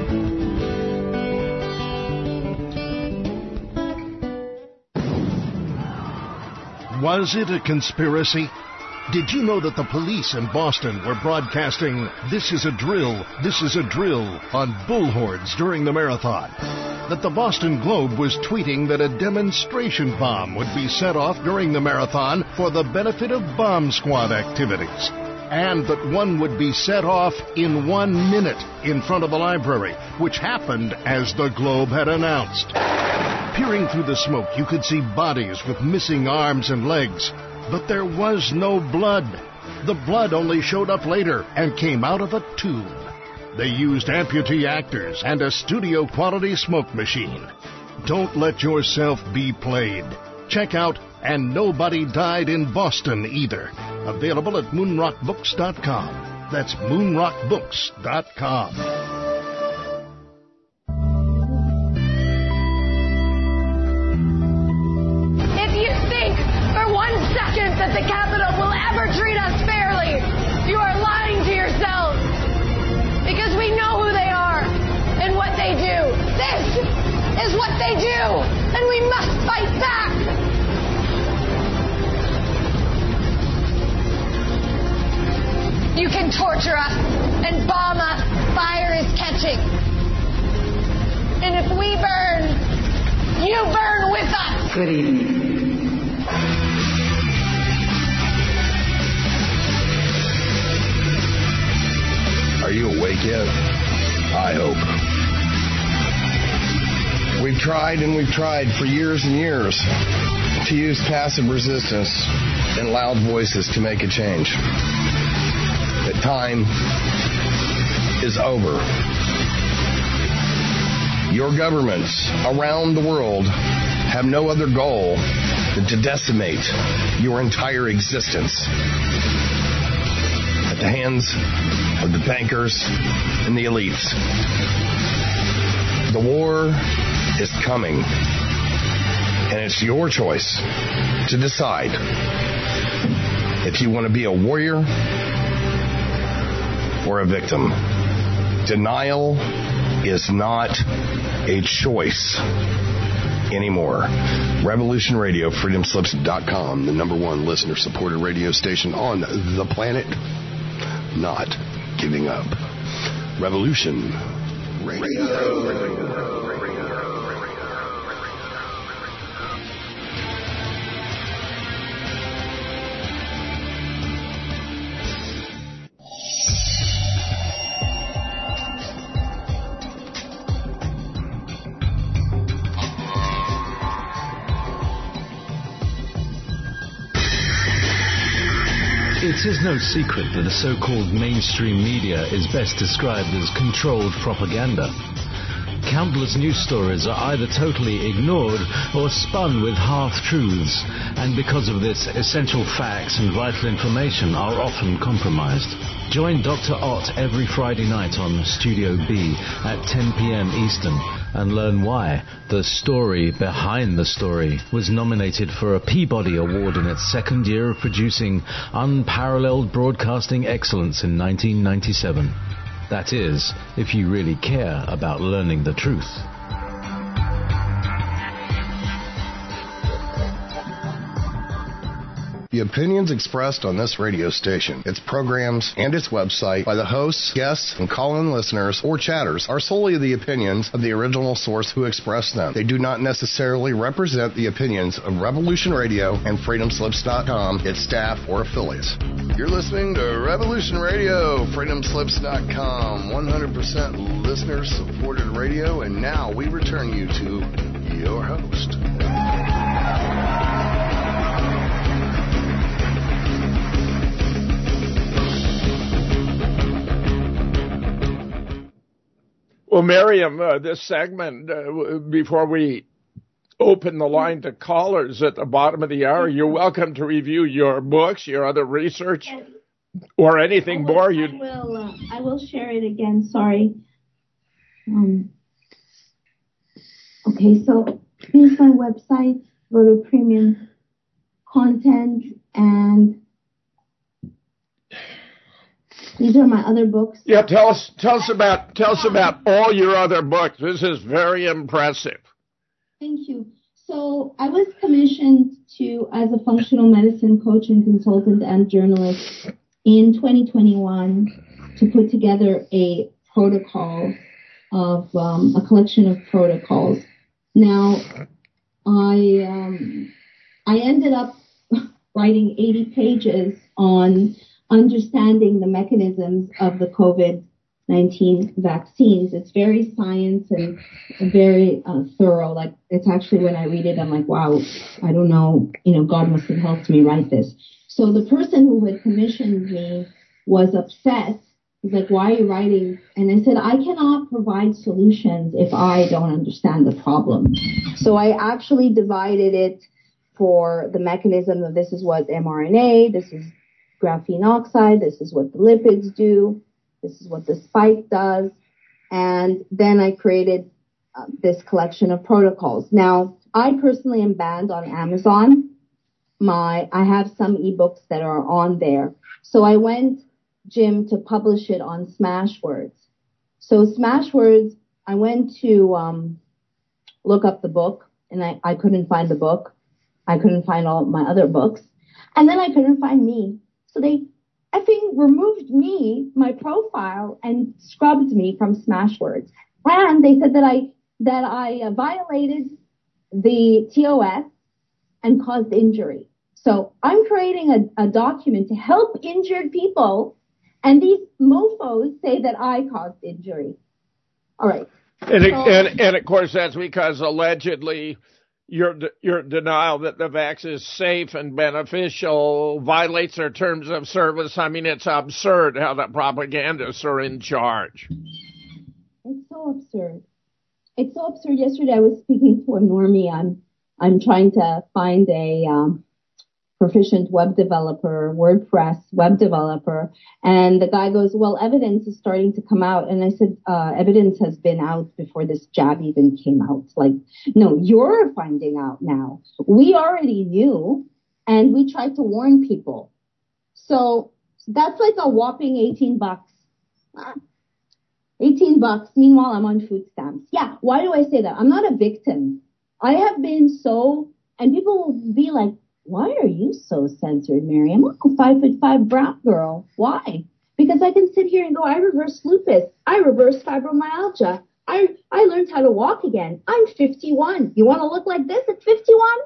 Was it a conspiracy? Did you know that the police in Boston were broadcasting "This is a drill, this is a drill" on bullhorns during the marathon? That the Boston Globe was tweeting that a demonstration bomb would be set off during the marathon for the benefit of bomb squad activities? And that one would be set off in one minute in front of the library, which happened as the Globe had announced. Peering through the smoke, you could see bodies with missing arms and legs. But there was no blood. The blood only showed up later and came out of a tube. They used amputee actors and a studio-quality smoke machine. Don't let yourself be played. Check out And Nobody Died in Boston Either. Available at moonrock books dot com. That's moonrock books dot com. That the Capitol will ever treat us fairly, you are lying to yourselves, because we know who they are and what they do. This is what they do, and we must fight back. You can torture us and bomb us. Fire is catching. And if we burn, you burn with us. Good evening. Are you awake yet? I hope. We've tried and we've tried for years and years to use passive resistance and loud voices to make a change. The time is over. Your governments around the world have no other goal than to decimate your entire existence at the hands of the bankers and the elites. The war is coming, and it's your choice to decide if you want to be a warrior or a victim. Denial is not a choice. anymore. Revolution Radio, freedom slips dot com, the number one listener-supported radio station on the planet. Not giving up. Revolution Radio. Radio. It is no secret that the so-called mainstream media is best described as controlled propaganda. Countless news stories are either totally ignored or spun with half-truths, and because of this, essential facts and vital information are often compromised. Join Doctor Ott every Friday night on Studio B at ten p.m. Eastern and learn why The Story Behind the Story was nominated for a Peabody Award in its second year of producing unparalleled broadcasting excellence in nineteen ninety-seven. That is, if you really care about learning the truth. The opinions expressed on this radio station, its programs, and its website by the hosts, guests, and call-in listeners or chatters are solely the opinions of the original source who expressed them. They do not necessarily represent the opinions of Revolution Radio and freedom slips dot com, its staff, or affiliates. You're listening to Revolution Radio, freedom slips dot com, one hundred percent listener-supported radio, and now we return you to your host. Well, Miriam, uh, this segment, uh, before we open the line to callers at the bottom of the hour, you're welcome to review your books, your other research, or anything I will, more. You I will. Uh, I will share it again. Sorry. Um, okay, so here's my website. Go to premium content, and these are my other books. Yeah, tell us, tell us about, tell us about all your other books. This is very impressive. Thank you. So I was commissioned to as a functional medicine coach and consultant and journalist in twenty twenty-one to put together a protocol of um, a collection of protocols. Now, I um, I ended up writing eighty pages on understanding the mechanisms of the COVID nineteen vaccines. It's very science and very uh, thorough. Like, it's actually, when I read it, I'm like, wow, I don't know, you know, God must have helped me write this. So the person who had commissioned me was upset. He's like, why are you writing? And I said, I cannot provide solutions if I don't understand the problem. So I actually divided it for the mechanism of this is what mRNA, this is graphene oxide, this is what the lipids do, this is what the spike does, and then I created uh, this collection of protocols. Now, I personally am banned on Amazon. My, I have some ebooks that are on there. So I went, Jim, to publish it on Smashwords. So Smashwords, I went to um, look up the book, and I, I couldn't find the book. I couldn't find all my other books. And then I couldn't find me. So they effing removed me, my profile, and scrubbed me from Smashwords. And they said that I that I uh, violated the T O S and caused injury. So I'm creating a, a document to help injured people, and these mofos say that I caused injury. All right. And, so, and, and of course, that's because allegedly Your your denial that the vaccine is safe and beneficial violates their terms of service. I mean, it's absurd how the propagandists are in charge. It's so absurd. It's so absurd. Yesterday I was speaking to a normie. I'm I'm trying to find a um, proficient web developer, WordPress web developer, and the guy goes, well, evidence is starting to come out. And I said, uh, evidence has been out before this jab even came out. Like, no, you're finding out now. We already knew, and we tried to warn people. So that's like a whopping eighteen bucks. eighteen bucks. Meanwhile, I'm on food stamps. Yeah. Why do I say that? I'm not a victim. I have been so, and people will be like, why are you so censored, Mary? I'm a five foot five brown girl. Why? Because I can sit here and go, I reverse lupus. I reverse fibromyalgia. I, I learned how to walk again. I'm fifty-one. You want to look like this at fifty-one?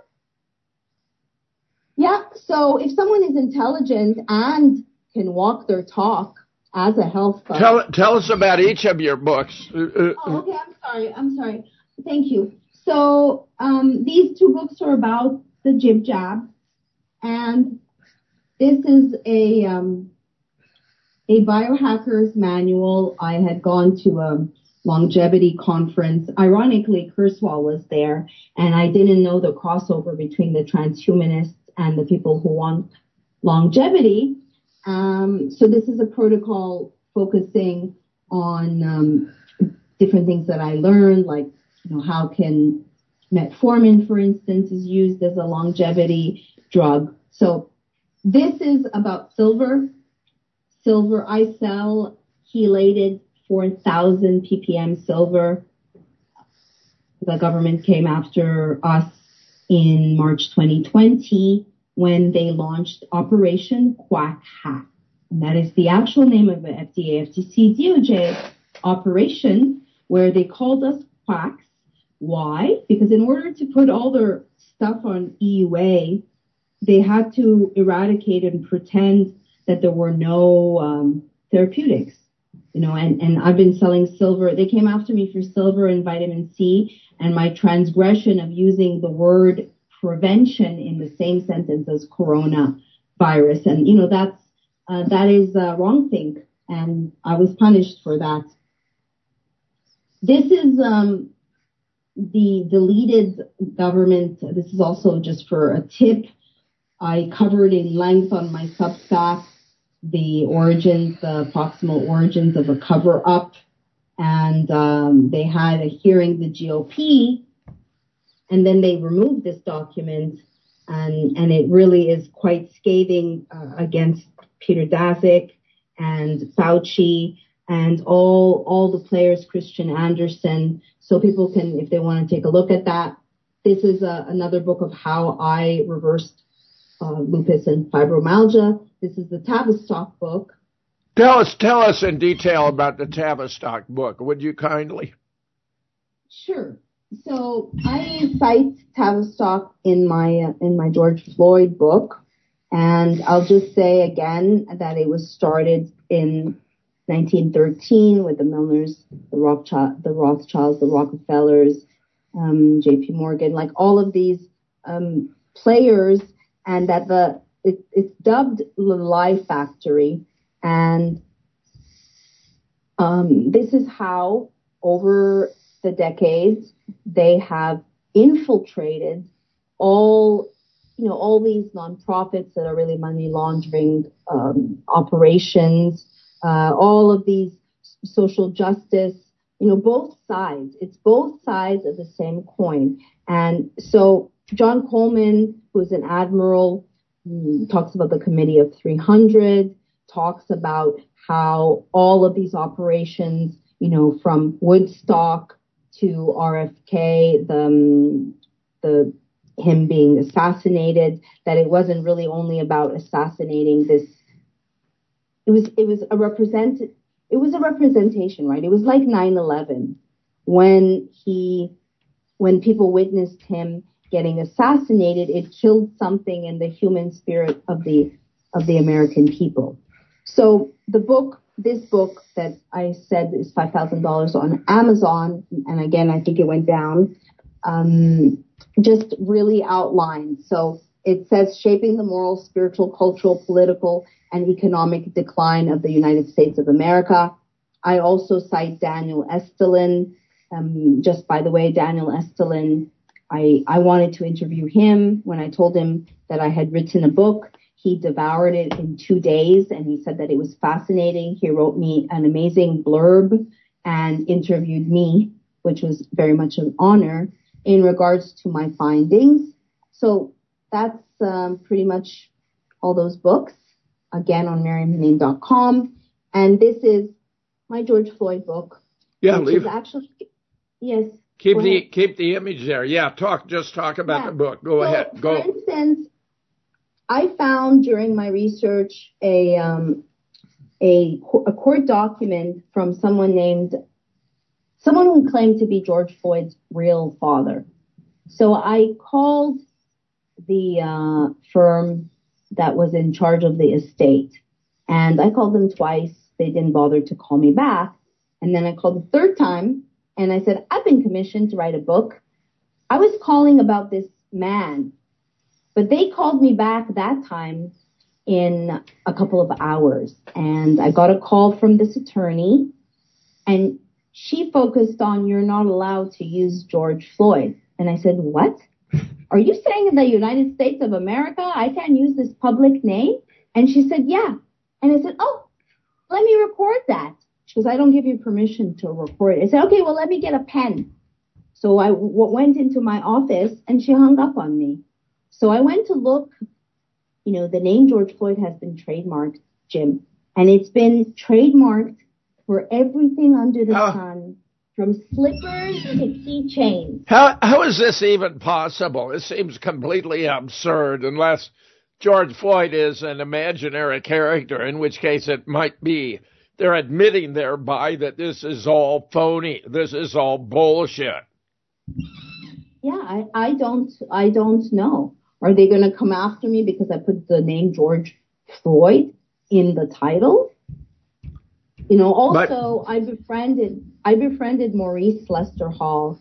Yeah. So if someone is intelligent and can walk their talk as a health coach. Tell, tell us about each of your books. Oh, okay. I'm sorry. I'm sorry. Thank you. So um, these two books are about the jib jab, and this is a um, a biohacker's manual. I had gone to a longevity conference. Ironically, Kurzweil was there, and I didn't know the crossover between the transhumanists and the people who want longevity. Um, so this is a protocol focusing on um, different things that I learned, like you know how can metformin, for instance, is used as a longevity drug. So this is about silver. Silver, I sell chelated four thousand ppm silver. The government came after us in March twenty twenty when they launched Operation Quack Hack. And that is the actual name of the F D A, F T C, D O J operation, where they called us quacks. Why? Because in order to put all their stuff on E U A, they had to eradicate and pretend that there were no um, therapeutics. You know, and, and I've been selling silver. They came after me for silver and vitamin C, and my transgression of using the word prevention in the same sentence as coronavirus. And, you know, that's, uh, that is uh, wrongthink, and I was punished for that. This is um, the deleted government. This is also just for a tip. I covered in length on my Substack the origins, the proximal origins of a cover-up, and um, they had a hearing, the G O P, and then they removed this document, and and it really is quite scathing uh, against Peter Daszak and Fauci and all all the players, Christian Anderson. So people can, if they want to take a look at that, this is a, another book of how I reversed uh, lupus and fibromyalgia. This is the Tavistock book. Tell us, tell us in detail about the Tavistock book, would you kindly? Sure. So I cite Tavistock in my uh, in my George Floyd book, and I'll just say again that it was started in nineteen thirteen with the Milners, the Rothschild, the Rothschilds, the Rockefellers, um, J P Morgan, like all of these um, players, and that the it, it's dubbed the Lie Factory, and um, this is how over the decades they have infiltrated all, you know, all these nonprofits that are really money laundering um, operations, uh, all of these social justice, you know, both sides. It's both sides of the same coin. And so John Coleman, who's an admiral, talks about the Committee of three hundred, talks about how all of these operations, you know, from Woodstock to R F K, the, um, the, him being assassinated, that it wasn't really only about assassinating this. It was, it was a represent, it was a representation, right? It was like nine eleven when he, when people witnessed him getting assassinated, it killed something in the human spirit of the, of the American people. So the book, this book that I said is five thousand dollars on Amazon, and again, I think it went down, um, just really outlines. So it says shaping the moral, spiritual, cultural, political, and economic decline of the United States of America. I also cite Daniel Estulin. Um, just by the way, Daniel Estulin, I, I wanted to interview him. When I told him that I had written a book, he devoured it in two days, and he said that it was fascinating. He wrote me an amazing blurb and interviewed me, which was very much an honor, in regards to my findings. So that's um, pretty much all those books, again, on Miriam Hanine dot com. And this is my George Floyd book. Yeah, which leave. is actually, yes. Keep the keep the image there. Yeah, talk. Just talk about yeah. the book. Go so, ahead. Go. For instance, I found during my research a um, a a court document from someone named someone who claimed to be George Floyd's real father. So I called the uh, firm that was in charge of the estate, and I called them twice. They didn't bother to call me back, and then I called the third time. And I said, I've been commissioned to write a book. I was calling about this man, but they called me back that time in a couple of hours. And I got a call from this attorney, and she focused on, you're not allowed to use George Floyd. And I said, what? Are you saying in the United States of America I can't use this public name? And she said, yeah. And I said, oh, let me record that. She goes, I don't give you permission to record it. I said, okay, well, let me get a pen. So I w- went into my office, and she hung up on me. So I went to look. You know, the name George Floyd has been trademarked, Jim. And it's been trademarked for everything under the uh, sun, from slippers to keychains. How How is this even possible? It seems completely absurd unless George Floyd is an imaginary character, in which case it might be. They're admitting thereby that this is all phony. This is all bullshit. Yeah, I, I don't, I don't know. Are they going to come after me because I put the name George Floyd in the title? You know, also but, I befriended, I befriended Maurice Lester Hall.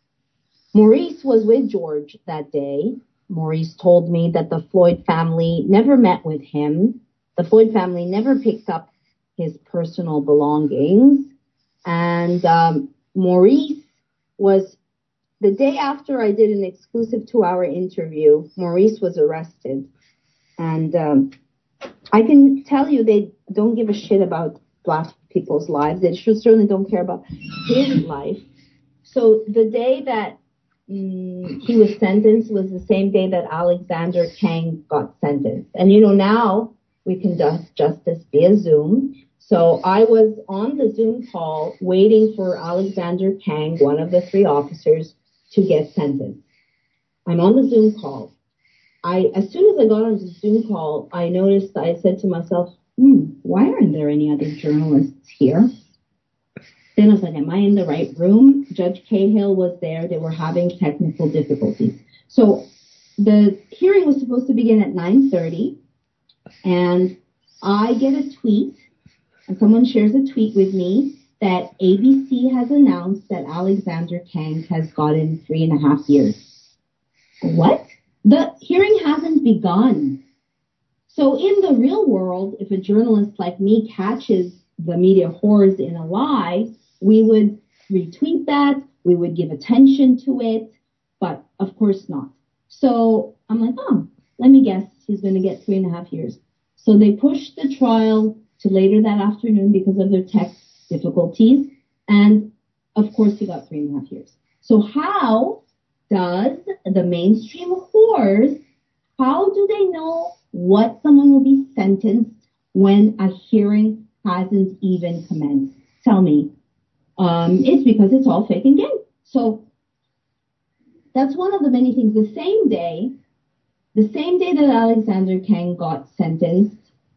Maurice was with George that day. Maurice told me that the Floyd family never met with him. The Floyd family never picked up his personal belongings. And um, Maurice was, the day after I did an exclusive two-hour interview, Maurice was arrested. And um, I can tell you they don't give a shit about black people's lives. They certainly don't care about his life. So the day that mm, he was sentenced was the same day that Alexander Kang got sentenced. And, you know, now we conduct justice via Zoom. So I was on the Zoom call waiting for Alexander Kang, one of the three officers, to get sentenced. I'm on the Zoom call. I, as soon as I got on the Zoom call, I noticed, I said to myself, hmm, why aren't there any other journalists here? Then I was like, am I in the right room? Judge Cahill was there. They were having technical difficulties. So the hearing was supposed to begin at nine thirty, and I get a tweet. And someone shares a tweet with me that A B C has announced that Alexander Kang has gotten three and a half years. What? The hearing hasn't begun. So in the real world, if a journalist like me catches the media whores in a lie, we would retweet that, we would give attention to it, but of course not. So I'm like, oh, let me guess, he's going to get three and a half years. So they pushed the trial to later that afternoon because of their tech difficulties. And of course, he got three and a half years. So how does the mainstream whores, how do they know what someone will be sentenced when a hearing hasn't even commenced? Tell me. Um, it's because it's all fake and game. So that's one of the many things. The same day, the same day that Alexander Kang got sentenced,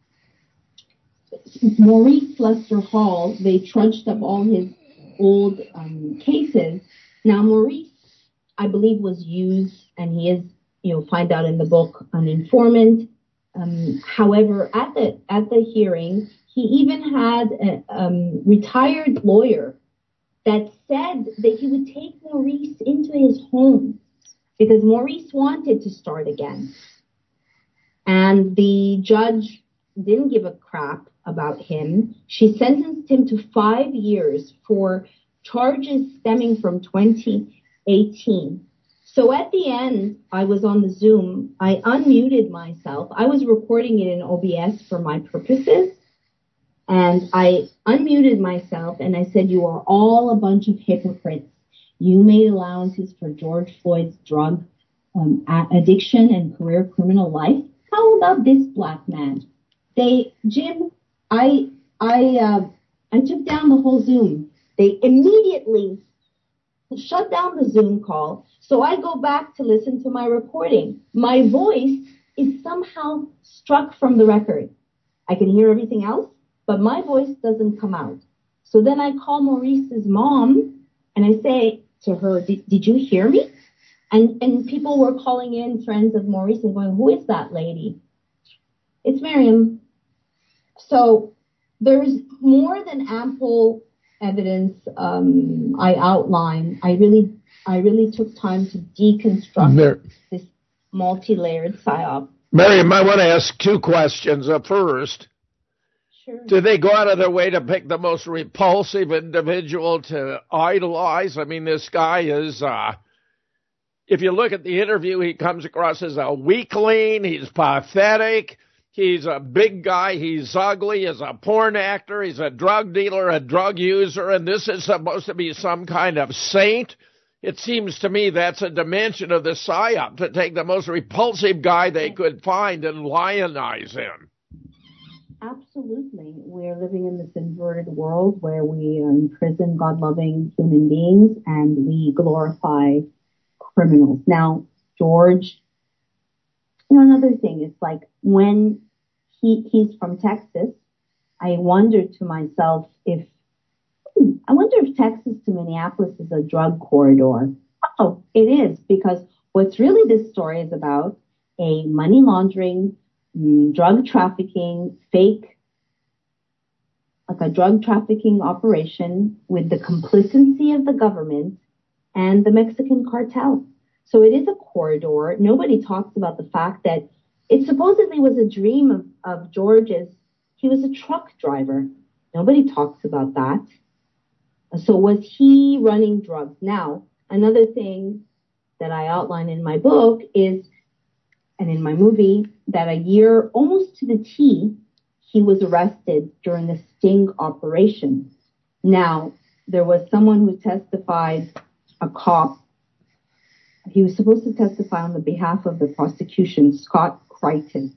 Maurice Lester Hall, they trudged up all his old um, cases. Now, Maurice, I believe, was used, and he is, you know, find out in the book, an informant. Um, however, at the at the hearing, he even had a um, retired lawyer that said that he would take Maurice into his home because Maurice wanted to start again. And the judge didn't give a crap about him. She sentenced him to five years for charges stemming from twenty eighteen. So at the end, I was on the Zoom. I unmuted myself. I was recording it in O B S for my purposes. And I unmuted myself and I said, you are all a bunch of hypocrites. You made allowances for George Floyd's drug um, addiction and career criminal life. How about this black man? They, Jim, I, I, uh, I took down the whole Zoom. They immediately shut down the Zoom call. So I go back to listen to my recording. My voice is somehow struck from the record. I can hear everything else, but my voice doesn't come out. So then I call Maurice's mom and I say to her, did, did you hear me? And, and people were calling in, friends of Maurice, and going, who is that lady? It's Miriam. So there's more than ample evidence um, I outlined. I really, I really took time to deconstruct Mar- this multi-layered psyop. Miriam, I want to ask two questions. Uh, first, sure. Did they go out of their way to pick the most repulsive individual to idolize? I mean, this guy is, uh, if you look at the interview, he comes across as a weakling. He's pathetic. He's a big guy. He's ugly. He's a porn actor. He's a drug dealer, a drug user. And this is supposed to be some kind of saint. It seems to me that's a dimension of the psyop, to take the most repulsive guy they could find and lionize him. Absolutely. We're living in this inverted world where we imprison God-loving human beings and we glorify criminals. Now, George, you know, another thing is like when he he's from Texas, I wondered to myself if, hmm, I wonder if Texas to Minneapolis is a drug corridor. Oh, it is, because what's really this story is about a money laundering, mm, drug trafficking, fake, like a drug trafficking operation with the complacency of the government and the Mexican cartel. So it is a corridor. Nobody talks about the fact that it supposedly was a dream of, of George's. He was a truck driver. Nobody talks about that. So was he running drugs? Now, another thing that I outline in my book is, and in my movie, that a year, almost to the T, he was arrested during the sting operation. Now, there was someone who testified, a cop. He was supposed to testify on the behalf of the prosecution, Scott Crichton.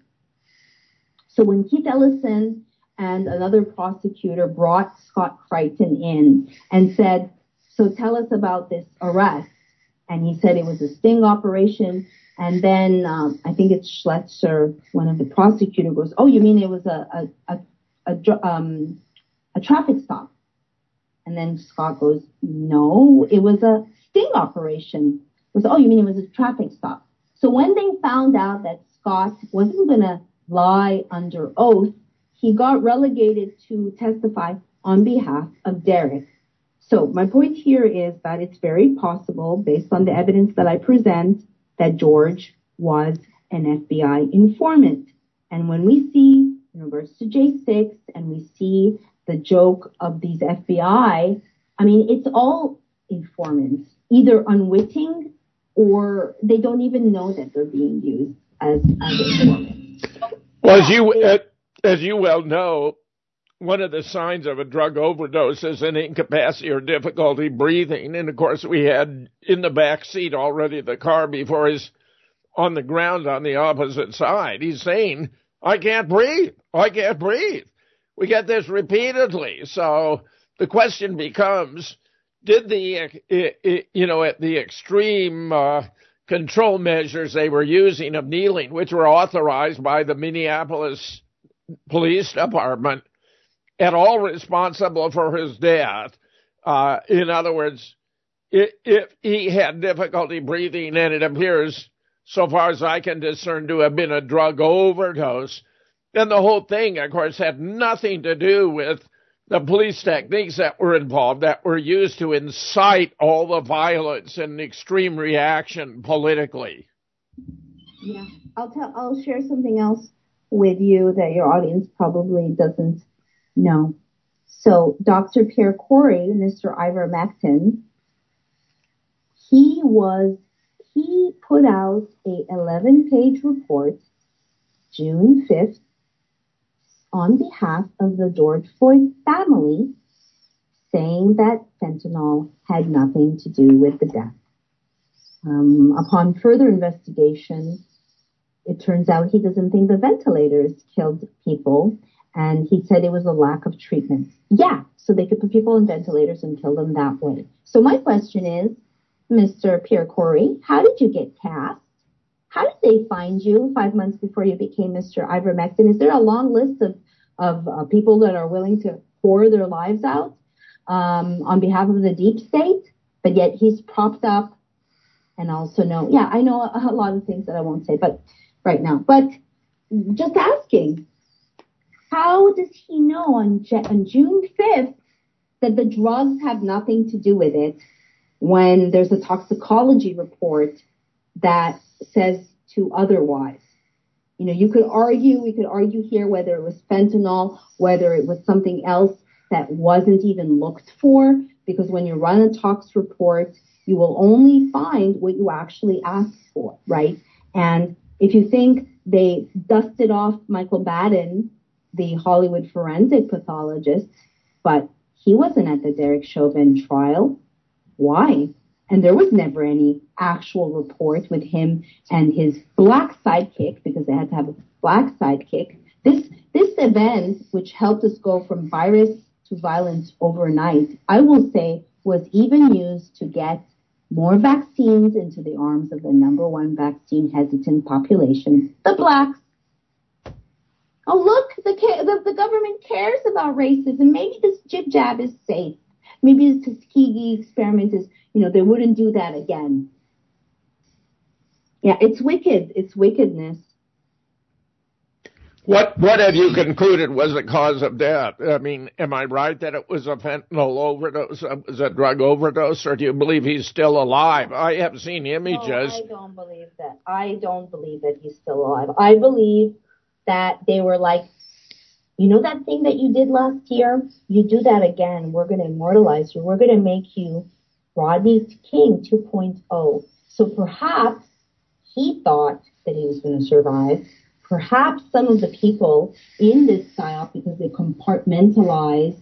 So when Keith Ellison and another prosecutor brought Scott Crichton in and said, so tell us about this arrest. And he said it was a sting operation. And then um, I think it's Schletzer, one of the prosecutors, goes, oh, you mean it was a, a, a, a, um, a traffic stop? And then Scott goes, no, it was a sting operation. It was, oh, you mean it was a traffic stop? So when they found out that Scott wasn't going to lie under oath, he got relegated to testify on behalf of Derek. So my point here is that it's very possible, based on the evidence that I present, that George was an F B I informant. And when we see, in regards to J six, and we see the joke of these F B I, I mean, it's all informants, either unwitting or they don't even know that they're being used as, as informants. Well, as you, uh, as you well know, one of the signs of a drug overdose is an incapacity or difficulty breathing. And, of course, we had in the back seat already the car before he's on the ground on the opposite side. He's saying, I can't breathe. I can't breathe. We get this repeatedly. So the question becomes, did the, you know, at the extreme uh, control measures they were using of kneeling, which were authorized by the Minneapolis Police Department, at all responsible for his death? Uh, in other words, if, if he had difficulty breathing, and it appears, so far as I can discern, to have been a drug overdose, then the whole thing, of course, had nothing to do with the police techniques that were involved, that were used to incite all the violence and extreme reaction politically. Yeah, I'll tell. I'll share something else with you that your audience probably doesn't know. So Doctor Pierre Corey, Mister Ivermectin, he was, he put out a eleven-page report June fifth on behalf of the George Floyd family, saying that fentanyl had nothing to do with the death. Um, upon further investigation, it turns out he doesn't think the ventilators killed people, And he said it was a lack of treatment. Yeah, so they could put people on ventilators and kill them that way. So my question is, Mister Pierre Kory, how did you get cast? How did they find you five months before you became Mister Ivermectin? Is there a long list of, of uh, people that are willing to pour their lives out um, on behalf of the deep state? But yet he's propped up and also know, yeah, I know a, a lot of things that I won't say but right now. But just asking, how does he know on, on June fifth that the drugs have nothing to do with it when there's a toxicology report that says to otherwise? You know, you could argue, we could argue here whether it was fentanyl, whether it was something else that wasn't even looked for, because when you run a tox report, you will only find what you actually asked for, right? And if you think they dusted off Michael Baden, the Hollywood forensic pathologist, but he wasn't at the Derek Chauvin trial. Why? And there was never any actual report with him and his black sidekick, because they had to have a black sidekick. This this event, which helped us go from virus to violence overnight, I will say was even used to get more vaccines into the arms of the number one vaccine hesitant population, the blacks. Oh, look, the, the, the government cares about racism. Maybe this jib jab is safe. Maybe the Tuskegee experiment is, you know, they wouldn't do that again. Yeah, it's wicked. It's wickedness. What what have you concluded was the cause of death? I mean, am I right that it was a fentanyl overdose, it was a drug overdose, or do you believe he's still alive? I have seen images. No, I don't believe that. I don't believe that he's still alive. I believe that they were like, you know that thing that you did last year? You do that again. We're going to immortalize you. We're going to make you Rodney King two point oh. So perhaps he thought that he was going to survive. Perhaps some of the people in this psyop, because they compartmentalize,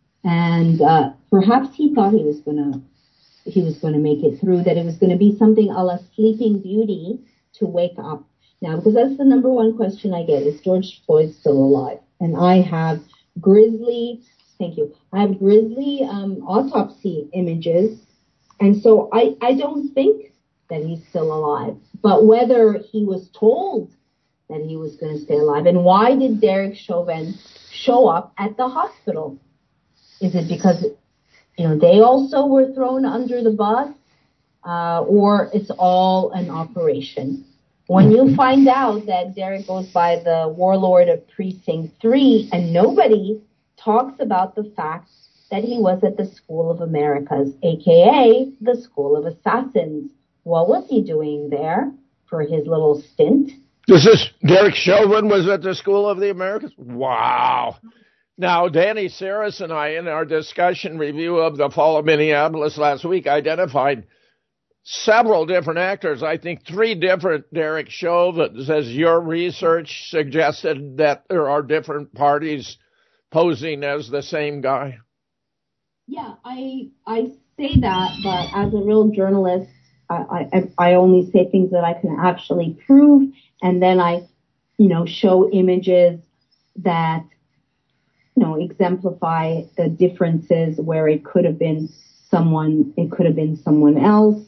and uh, perhaps he thought he was going to he was going to make it through, that it was going to be something a la Sleeping Beauty to wake up. Now, because that's the number one question I get, is George Floyd still alive? And I have grisly, thank you, I have grisly um, autopsy images. And so I, I don't think that he's still alive. But whether he was told that he was going to stay alive, and why did Derek Chauvin show up at the hospital? Is it because, you know, they also were thrown under the bus? Uh, or it's all an operation? When you find out that Derek goes by the warlord of Precinct three, and nobody talks about the fact that he was at the School of Americas, a k a the School of Assassins. What was he doing there for his little stint? This is Derek Chauvin was at the School of the Americas? Wow. Now, Danny Saris and I, in our discussion review of the fall of Minneapolis last week, identified several different actors. I think three different Derek Chauvins. As your research suggested that there are different parties posing as the same guy. Yeah, I I say that, but as a real journalist, I, I, I only say things that I can actually prove, and then I, you know, show images that, you know, exemplify the differences where it could have been someone, it could have been someone else.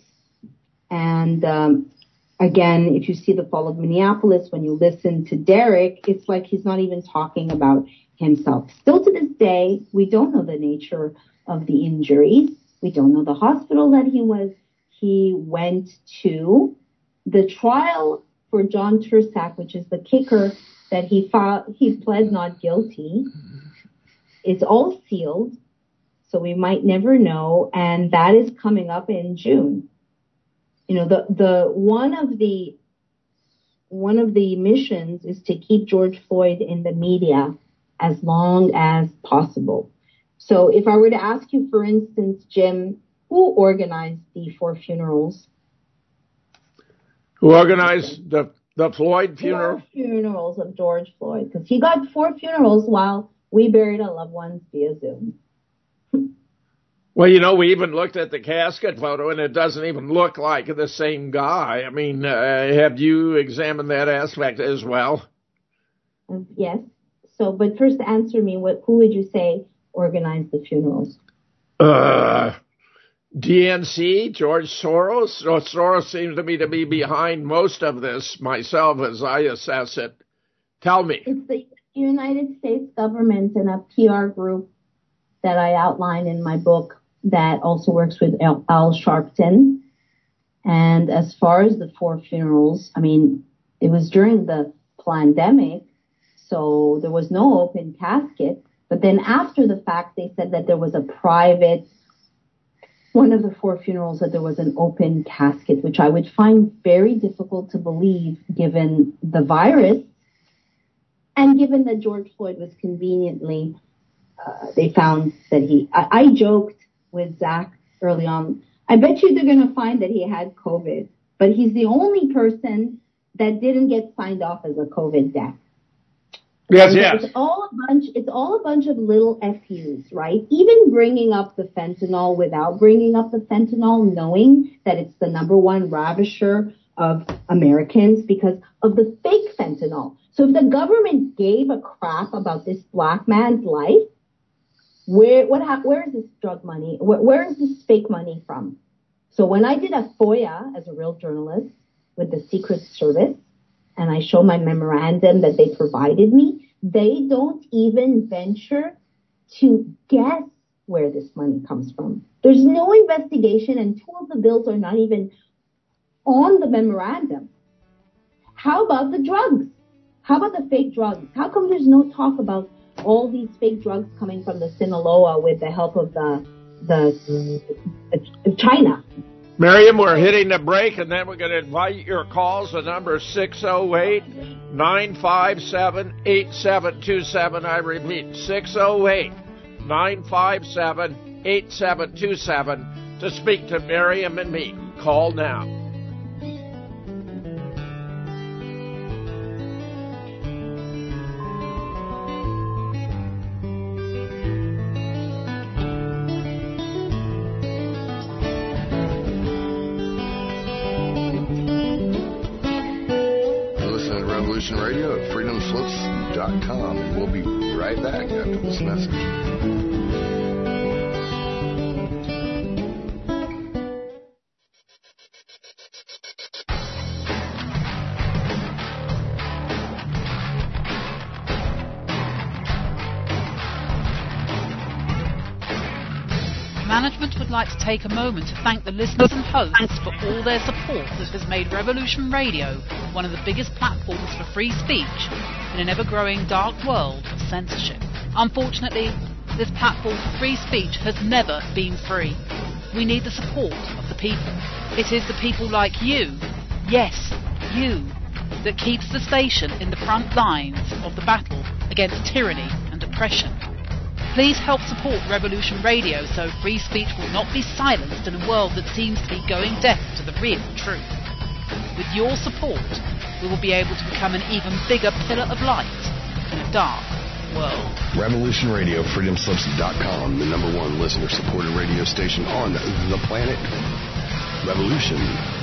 And um, again, if you see the fall of Minneapolis, when you listen to Derek, it's like he's not even talking about himself. Still to this day, we don't know the nature of the injuries. We don't know the hospital that he was. He went to. The trial for John Tursak, which is the kicker that he filed, he pled not guilty. It's all sealed, so we might never know, and that is coming up in June. You know, the, the, one of the, one of the missions is to keep George Floyd in the media as long as possible. So if I were to ask you, for instance, Jim, who organized the four funerals? Who organized the, the Floyd funeral? Four funerals of George Floyd, because he got four funerals while we buried our loved ones via Zoom. Well, you know, we even looked at the casket photo, and it doesn't even look like the same guy. I mean, uh, have you examined that aspect as well? Yes. So, but first answer me, what, who would you say organized the funerals? Uh, D N C, George Soros. So Soros seems to me to be behind most of this myself as I assess it. Tell me. It's the United States government and a P R group that I outline in my book that also works with Al, Al Sharpton. And as far as the four funerals, I mean, it was during the pandemic, so there was no open casket. But then after the fact, they said that there was a private, one of the four funerals, that there was an open casket, which I would find very difficult to believe given the virus and given that George Floyd was conveniently, uh, they found that he, I, I joked with Zach early on, I bet you they're going to find that he had COVID, but he's the only person that didn't get signed off as a COVID death. Yes, and yes. It's all a bunch, it's all a bunch of little F Us, right? Even bringing up the fentanyl without bringing up the fentanyl, knowing that it's the number one ravisher of Americans because of the fake fentanyl. So if the government gave a crap about this black man's life, where, what, where is this drug money? Where, where is this fake money from? So when I did a FOIA as a real journalist with the Secret Service, and I show my memorandum that they provided me, they don't even venture to guess where this money comes from. There's no investigation, and two of the bills are not even on the memorandum. How about the drugs? How about the fake drugs? How come there's no talk about all these fake drugs coming from the Sinaloa with the help of the the, the China? Miriam, we're hitting the break, and then we're going to invite your calls. The number is six oh eight, nine five seven, eight seven two seven. I repeat, six oh eight, nine five seven, eight seven two seven to speak to Miriam and me. Call now. Radio at freedom slips dot com, and we'll be right back after this message. Management would like to take a moment to thank the listeners and hosts for all their support that has made Revolution Radio one of the biggest platforms for free speech in an ever-growing dark world of censorship. Unfortunately, this platform for free speech has never been free. We need the support of the people. It is the people like you, yes, you, that keeps the station in the front lines of the battle against tyranny and oppression. Please help support Revolution Radio so free speech will not be silenced in a world that seems to be going deaf to the real truth. With your support, we will be able to become an even bigger pillar of light in a dark world. Revolution Radio, freedom slips dot com, the number one listener-supported radio station on the planet. Revolution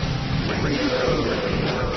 Radio.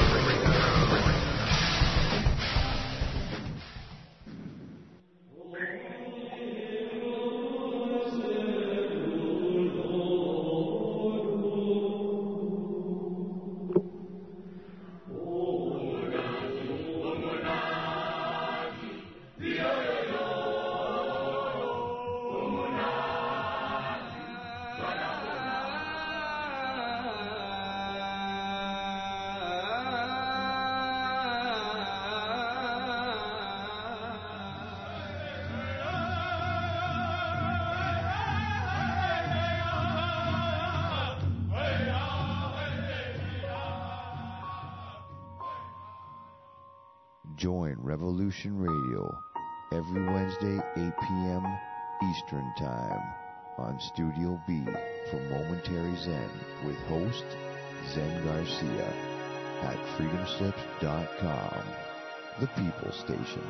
Join Revolution Radio every Wednesday, eight p.m. Eastern Time on Studio B for Momentary Zen with host Zen Garcia at freedom slips dot com, the People Station.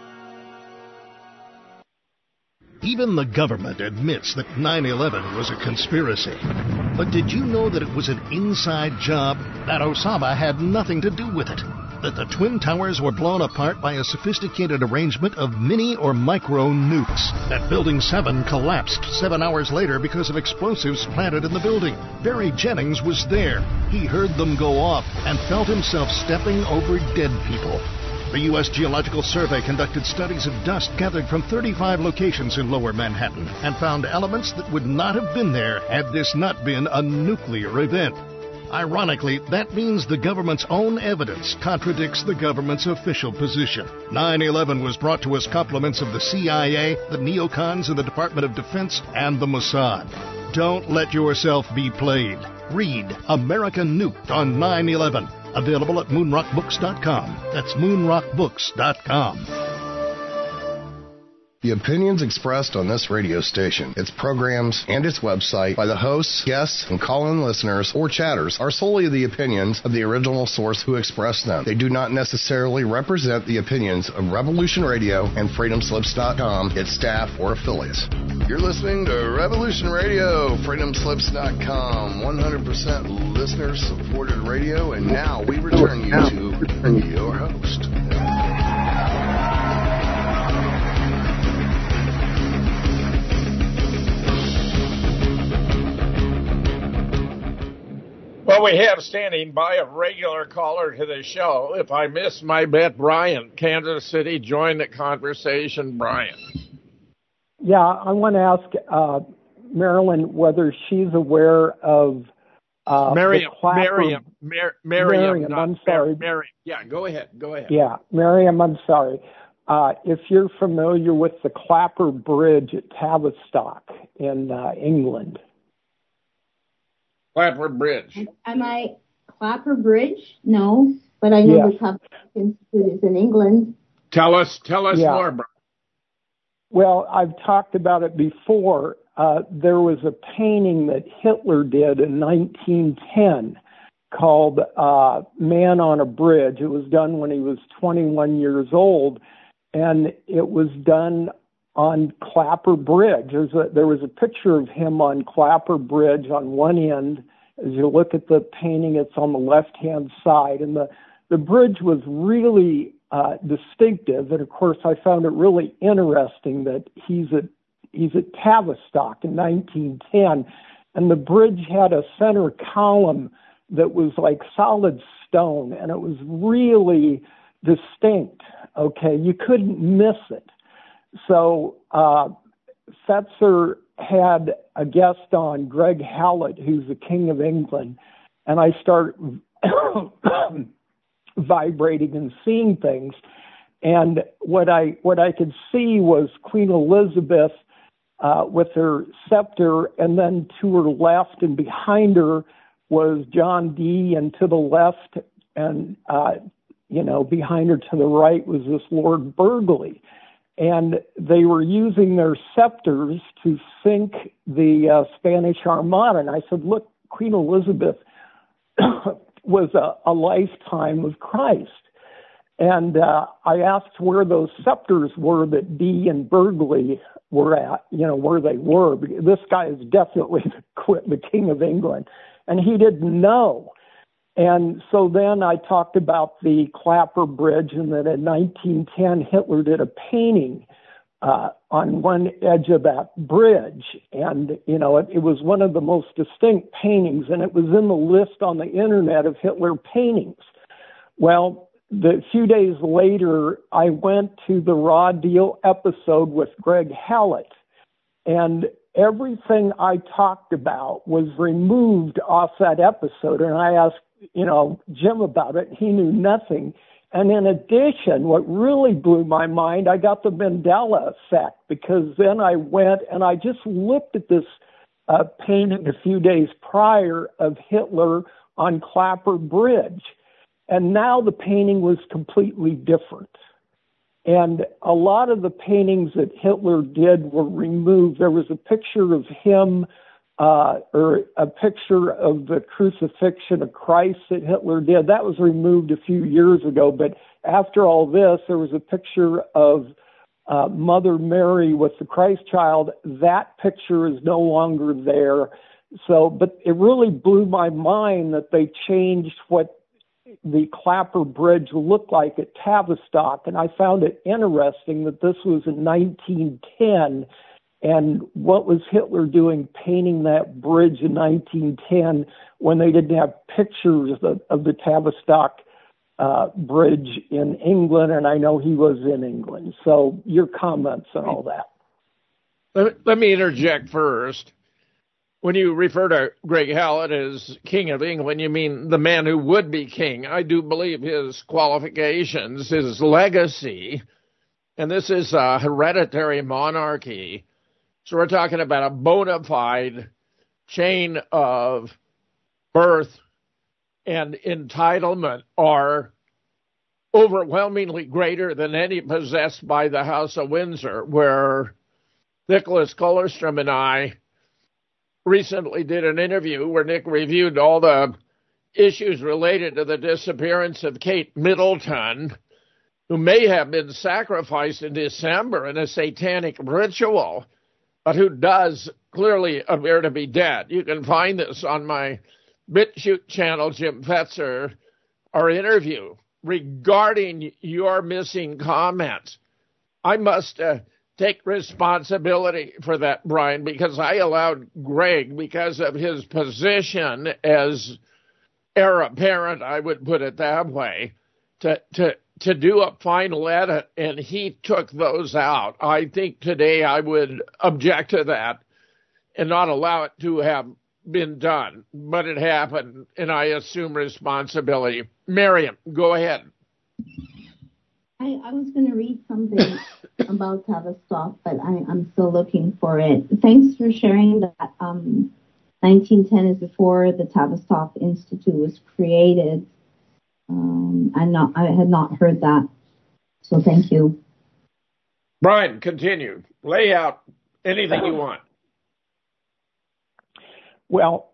Even the government admits that nine eleven was a conspiracy. But did you know that it was an inside job? That Osama had nothing to do with it. that the Twin Towers were blown apart by a sophisticated arrangement of mini or micro nukes. That Building seven collapsed seven hours later because of explosives planted in the building. Barry Jennings was there. He heard them go off and felt himself stepping over dead people. The U S Geological Survey conducted studies of dust gathered from thirty-five locations in Lower Manhattan and found elements that would not have been there had this not been a nuclear event. Ironically, that means the government's own evidence contradicts the government's official position. nine eleven was brought to us compliments of the C I A, the neocons in the Department of Defense, and the Mossad. Don't let yourself be played. Read America Nuked on nine eleven. Available at moon rock books dot com. That's moon rock books dot com. The opinions expressed on this radio station, its programs, and its website by the hosts, guests, and call-in listeners or chatters are solely the opinions of the original source who expressed them. They do not necessarily represent the opinions of Revolution Radio and freedom slips dot com, its staff, or affiliates. You're listening to Revolution Radio, freedom slips dot com, one hundred percent listener-supported radio, and now we return you to your host. Well, we have standing by a regular caller to the show. If I miss my bet, Brian, Kansas City, join the conversation. Brian. Yeah, I want to ask uh, Marilyn whether she's aware of uh, Miriam, Clapper, Miriam, Mar- Miriam, Miriam, I'm sorry. Miriam. Yeah, go ahead, go ahead. Yeah, Miriam, I'm sorry. Uh, if you're familiar with the Clapper Bridge at Tavistock in uh, England. Clapper Bridge. Am I Clapper Bridge? No, but I know Yes. the Clapper Institute is in England. Tell us, tell us Yeah. more, Brian. Well, I've talked about it before. Uh, there was a painting that Hitler did in nineteen ten called uh, Man on a Bridge. It was done when he was twenty-one years old, and it was done on Clapper Bridge. There's a, there was a picture of him on Clapper Bridge on one end. As you look at the painting, it's on the left-hand side. And the, the bridge was really uh, distinctive. And, of course, I found it really interesting that he's at, he's at Tavistock in nineteen ten. And the bridge had a center column that was like solid stone. And it was really distinct, okay? You couldn't miss it. So uh, Fetzer had a guest on, Greg Hallett, who's the King of England, and I start vibrating and seeing things. And what I what I could see was Queen Elizabeth uh, with her scepter, and then to her left and behind her was John Dee, and to the left and uh, you know behind her to the right was this Lord Burghley. And they were using their scepters to sink the uh, Spanish Armada. And I said, look, Queen Elizabeth was a, a lifetime of Christ. And uh, I asked where those scepters were that Dee and Burghley were at, you know, where they were. This guy is definitely the, the King of England. And he didn't know. And so then I talked about the Clapper Bridge, and that in nineteen ten, Hitler did a painting uh, on one edge of that bridge. And, you know, it, it was one of the most distinct paintings, and it was in the list on the internet of Hitler paintings. Well, the few days later, I went to the Raw Deal episode with Greg Hallett, and everything I talked about was removed off that episode. And I asked, you know, Jim about it. He knew nothing. And in addition, what really blew my mind, I got the Mandela effect, because then I went and I just looked at this uh, painting a few days prior of Hitler on Clapper Bridge. And now the painting was completely different. And a lot of the paintings that Hitler did were removed. There was a picture of him Uh, or a picture of the crucifixion of Christ that Hitler did. That was removed a few years ago. But after all this, there was a picture of uh, Mother Mary with the Christ child. That picture is no longer there. So, but it really blew my mind that they changed what the Clapper Bridge looked like at Tavistock, and I found it interesting that this was in nineteen ten, and what was Hitler doing painting that bridge in nineteen ten when they didn't have pictures of, of the Tavistock uh, Bridge in England, and I know he was in England. So your comments on all that. Let, let me interject first. When you refer to Greg Hallett as King of England, you mean the man who would be king. I do believe his qualifications, his legacy, and this is a hereditary monarchy. So we're talking about a bona fide chain of birth and entitlement are overwhelmingly greater than any possessed by the House of Windsor, where Nicholas Kollerstrom and I recently did an interview where Nick reviewed all the issues related to the disappearance of Kate Middleton, who may have been sacrificed in December in a satanic ritual, but who does clearly appear to be dead. You can find this on my BitChute channel, Jim Fetzer, our interview regarding your missing comments. I must uh, take responsibility for that, Brian, because I allowed Greg, because of his position as heir apparent, I would put it that way, to, to, to do a final edit, and he took those out. I think today I would object to that and not allow it to have been done, but it happened, and I assume responsibility. Miriam, go ahead. I, I was going to read something about Tavistock, but I, I'm still looking for it. Thanks for sharing that. Um, nineteen ten is before the Tavistock Institute was created. Um, I not I had not heard that, so thank you. Brian, continue. Lay out anything you want. Well,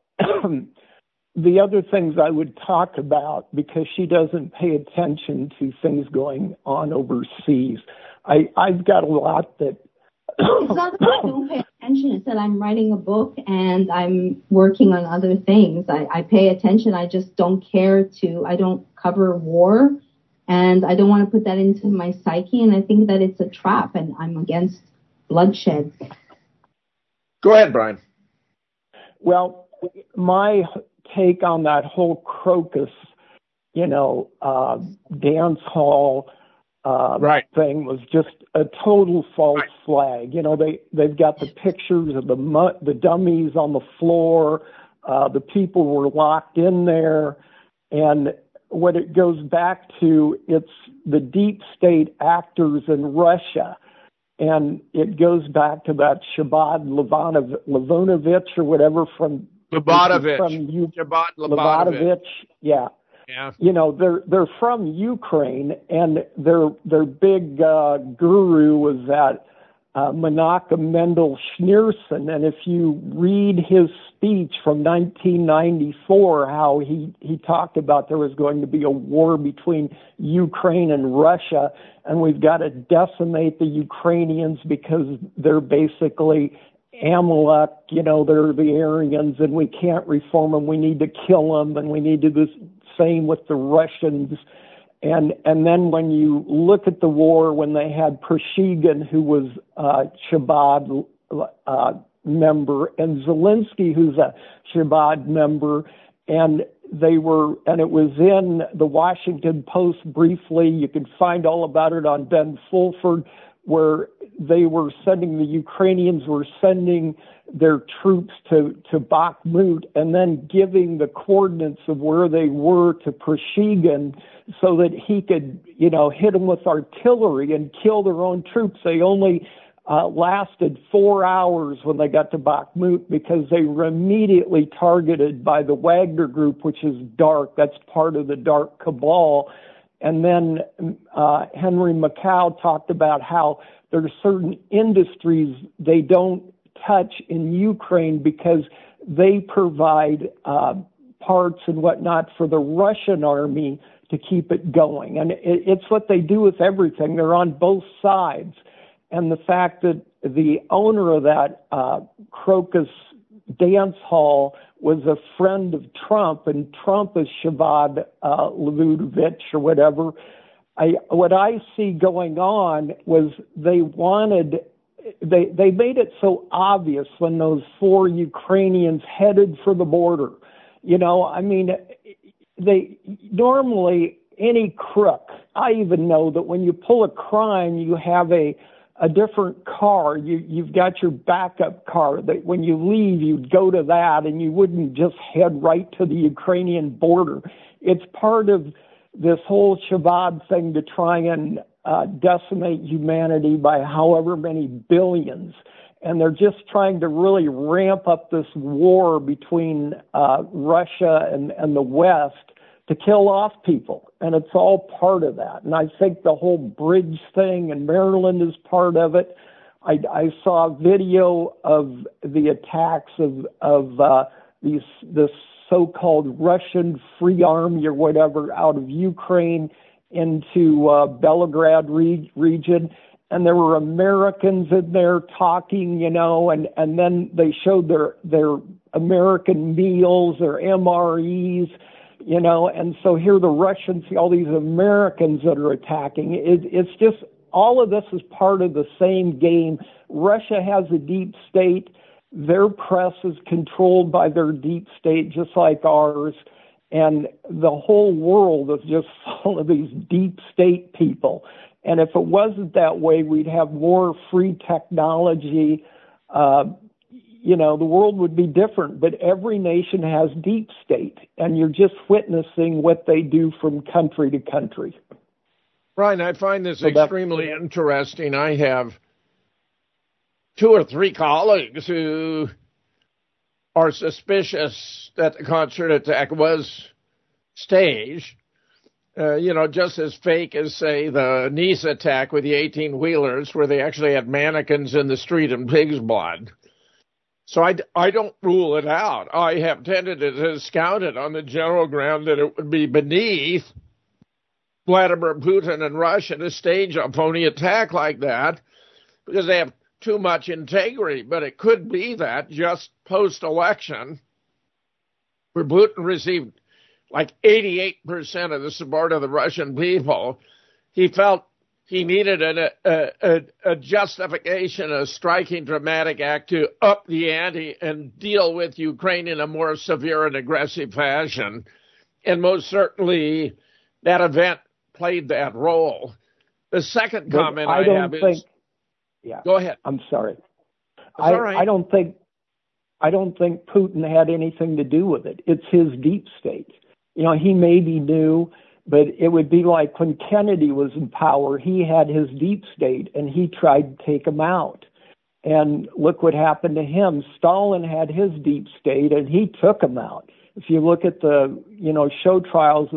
the other things I would talk about, because she doesn't pay attention to things going on overseas. I, I've got a lot that... It's not that I don't pay attention. It's that I'm writing a book and I'm working on other things. I, I pay attention. I just don't care to... I don't cover war, and I don't want to put that into my psyche, and I think that it's a trap, and I'm against bloodshed. Go ahead, Brian. Well, my take on that whole Crocus, you know, uh, dance hall uh, right. thing was just a total false right. flag. You know, they, they've got the pictures of the mu- the dummies on the floor. Uh, the people were locked in there. And what it goes back to, it's the deep state actors in Russia. And it goes back to that Shabbat Levonovich or whatever from Lubatovich. From U- Shabbat Lubatovich. Yeah. Yeah. You know, they're they're from Ukraine, and their their big uh, guru was that uh, Menachem Mendel Schneerson. And if you read his speech from nineteen ninety-four, how he, he talked about there was going to be a war between Ukraine and Russia, and we've got to decimate the Ukrainians because they're basically Amalek, you know, they're the Aryans, and we can't reform them. We need to kill them, and we need to do the same with the Russians. And and then when you look at the war, when they had Prigozhin, who was uh, Chabad uh, member, and Zelensky, who's a Chabad member, and they were, and it was in the Washington Post briefly. You can find all about it on Ben Fulford, where they were sending, the Ukrainians were sending their troops to, to Bakhmut and then giving the coordinates of where they were to Prigozhin so that he could, you know, hit them with artillery and kill their own troops. They only uh, lasted four hours when they got to Bakhmut because they were immediately targeted by the Wagner Group, which is dark. That's part of the dark cabal. And then uh, Henry Macau talked about how there are certain industries they don't touch in Ukraine because they provide uh, parts and whatnot for the Russian army to keep it going. And it, it's what they do with everything. They're on both sides. And the fact that the owner of that uh, Crocus dance hall was a friend of Trump, and Trump is Shavad uh, Levudovich or whatever. I, what I see going on was they wanted, they, they made it so obvious when those four Ukrainians headed for the border. You know, I mean, they normally, any crook, I even know that when you pull a crime, you have a, a different car. You, you've got your backup car that when you leave, you'd go to that and you wouldn't just head right to the Ukrainian border. It's part of this whole Shavad thing to try and uh, decimate humanity by however many billions. And they're just trying to really ramp up this war between uh, Russia and, and the West to kill off people. And it's all part of that. And I think the whole bridge thing in Maryland is part of it. I, I saw a video of the attacks of, of uh, these this so-called Russian Free Army or whatever out of Ukraine into uh, Belgrade re- region. And there were Americans in there talking, you know, and, and then they showed their, their American meals, their M R Es, you know, and so here the Russians see all these Americans that are attacking. It, it's just, all of this is part of the same game. Russia has a deep state. Their press is controlled by their deep state, just like ours. And the whole world is just full of these deep state people. And if it wasn't that way, we'd have more free technology. Uh, you know, the world would be different. But every nation has deep state, and you're just witnessing what they do from country to country. Brian, I find this so extremely interesting. I have two or three colleagues who are suspicious that the concert attack was staged. Uh, you know, just as fake as, say, the Nice attack with the eighteen-wheelers, where they actually had mannequins in the street in pig's blood. So I, I don't rule it out. I have tended to discount it on the general ground that it would be beneath Vladimir Putin and Russia to stage a phony attack like that, because they have too much integrity. But it could be that just post-election, where Putin received like eighty-eight percent of the support of the Russian people, he felt he needed a, a, a, a justification, a striking, dramatic act to up the ante and deal with Ukraine in a more severe and aggressive fashion. And most certainly that event played that role. The second but comment I, I don't have think, is... Yeah, go ahead. I'm sorry. That's I, all right. I don't think I don't think Putin had anything to do with it. It's his deep state. You know, he maybe knew, but it would be like when Kennedy was in power, he had his deep state and he tried to take him out. And look what happened to him. Stalin had his deep state and he took him out. If you look at the, you know, show trials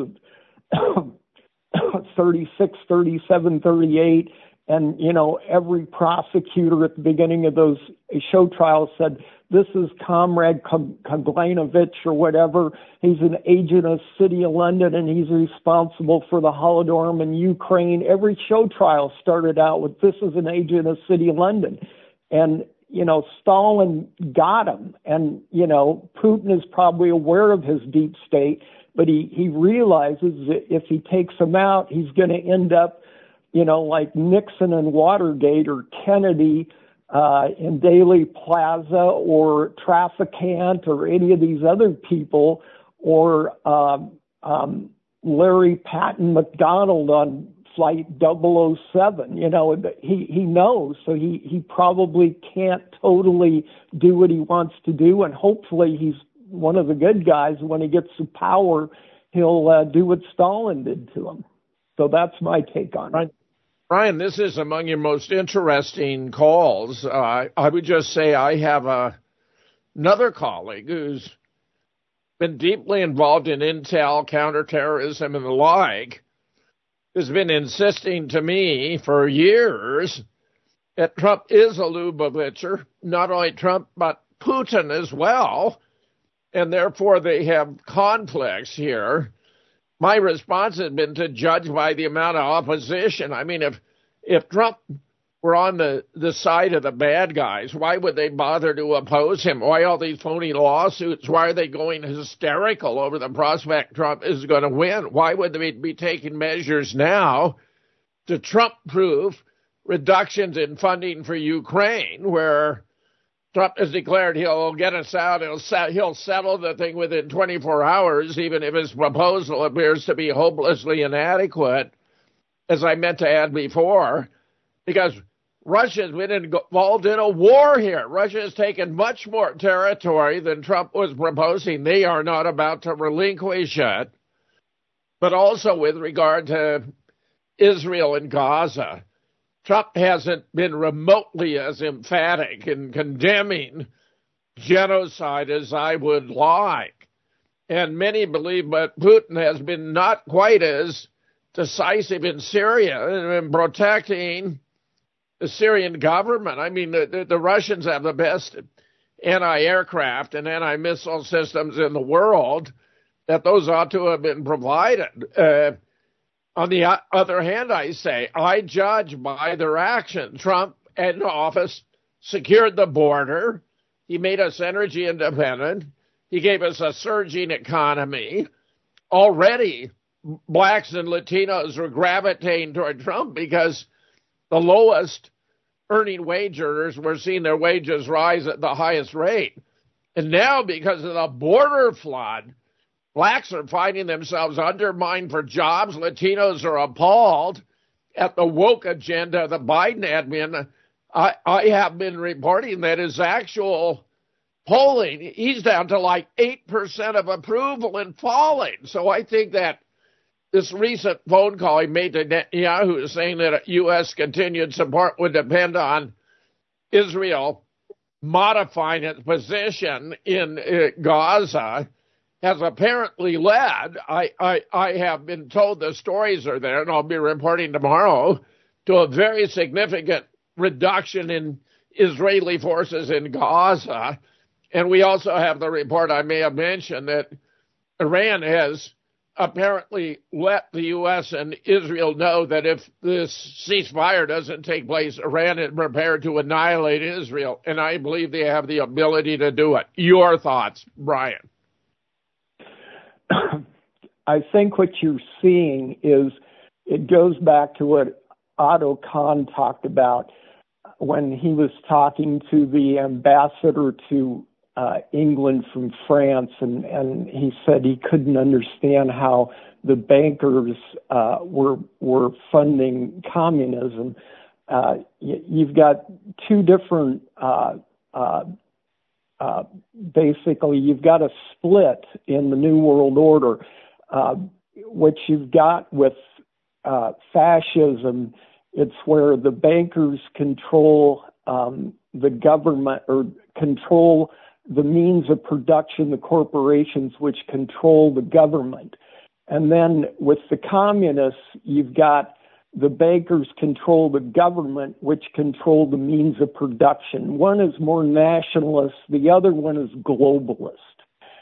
of thirty-six, thirty-seven, thirty-eight, and, you know, every prosecutor at the beginning of those show trials said, this is Comrade Kaglanovich or whatever. He's an agent of the City of London, and he's responsible for the Holodomor in Ukraine. Every show trial started out with, this is an agent of the City of London. And, you know, Stalin got him. And, you know, Putin is probably aware of his deep state, but he, he realizes that if he takes him out, he's going to end up, you know, like Nixon and Watergate or Kennedy uh, in Daley Plaza or Traficant or any of these other people, or um, um, Larry Patton McDonald on Flight double oh seven. You know, he, he knows, so he, he probably can't totally do what he wants to do, and hopefully he's one of the good guys. When he gets to power, he'll uh, do what Stalin did to him. So that's my take on it. Brian, this is among your most interesting calls. Uh, I would just say I have a, another colleague who's been deeply involved in intel, counterterrorism, and the like, has been insisting to me for years that Trump is a Lubavitcher, not only Trump, but Putin as well, and therefore they have conflicts here. My response has been to judge by the amount of opposition. I mean, if if Trump were on the, the side of the bad guys, why would they bother to oppose him? Why all these phony lawsuits? Why are they going hysterical over the prospect Trump is going to win? Why would they be taking measures now to Trump-proof reductions in funding for Ukraine, where Trump has declared he'll get us out, he'll, he'll settle the thing within twenty-four hours, even if his proposal appears to be hopelessly inadequate, as I meant to add before, because Russia's been involved in a war here. Russia has taken much more territory than Trump was proposing. They are not about to relinquish it. But also with regard to Israel and Gaza, Trump hasn't been remotely as emphatic in condemning genocide as I would like. And many believe that Putin has been not quite as decisive in Syria and in protecting the Syrian government. I mean, the, the, the Russians have the best anti-aircraft and anti-missile systems in the world, that those ought to have been provided. Uh, on the other hand, I say, I judge by their action. Trump, in office, secured the border. He made us energy independent. He gave us a surging economy. Already, blacks and Latinos were gravitating toward Trump because the lowest earning wage earners were seeing their wages rise at the highest rate. And now, because of the border flood, blacks are finding themselves undermined for jobs. Latinos are appalled at the woke agenda of the Biden admin. I, I have been reporting that his actual polling, he's down to like eight percent of approval and falling. So I think that this recent phone call he made to Netanyahu saying that U S continued support would depend on Israel modifying its position in uh, Gaza has apparently led, I, I, I have been told the stories are there, and I'll be reporting tomorrow, to a very significant reduction in Israeli forces in Gaza. And we also have the report I may have mentioned that Iran has apparently let the U S and Israel know that if this ceasefire doesn't take place, Iran is prepared to annihilate Israel. And I believe they have the ability to do it. Your thoughts, Brian? I think what you're seeing is it goes back to what Otto Kahn talked about when he was talking to the ambassador to Uh, England from France, and, and he said he couldn't understand how the bankers uh, were were funding communism. Uh, y- you've got two different, uh, uh, uh, basically, you've got a split in the New World Order. Uh, what you've got with uh, fascism, it's where the bankers control um, the government or control the means of production, the corporations which control the government. And then with the communists, you've got the bankers control the government, which control the means of production. One is more nationalist, the other one is globalist.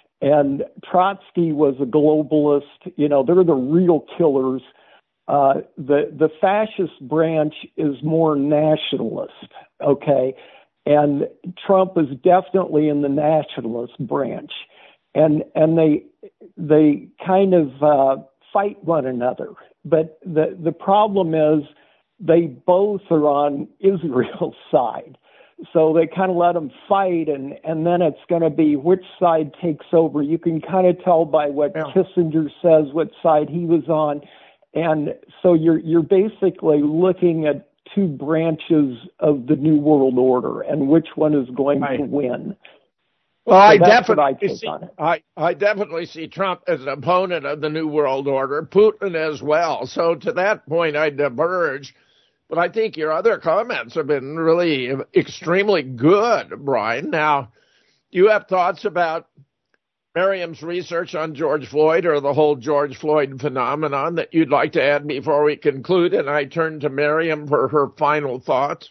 And Trotsky was a globalist. You know, they're the real killers. Uh, the, the fascist branch is more nationalist, okay? And Trump is definitely in the nationalist branch, and and they they kind of uh, fight one another. But the the problem is they both are on Israel's side, so they kind of let them fight, and and then it's going to be which side takes over. You can kind of tell by what yeah. Kissinger says what side he was on, and so you're you're basically looking at two branches of the New World Order and which one is going right. to win. Well, so I definitely I see, I, I definitely see Trump as an opponent of the New World Order, Putin as well. So to that point, I diverge. But I think your other comments have been really extremely good, Brian. Now, do you have thoughts about Miriam's research on George Floyd or the whole George Floyd phenomenon that you'd like to add before we conclude? And I turn to Miriam for her final thoughts.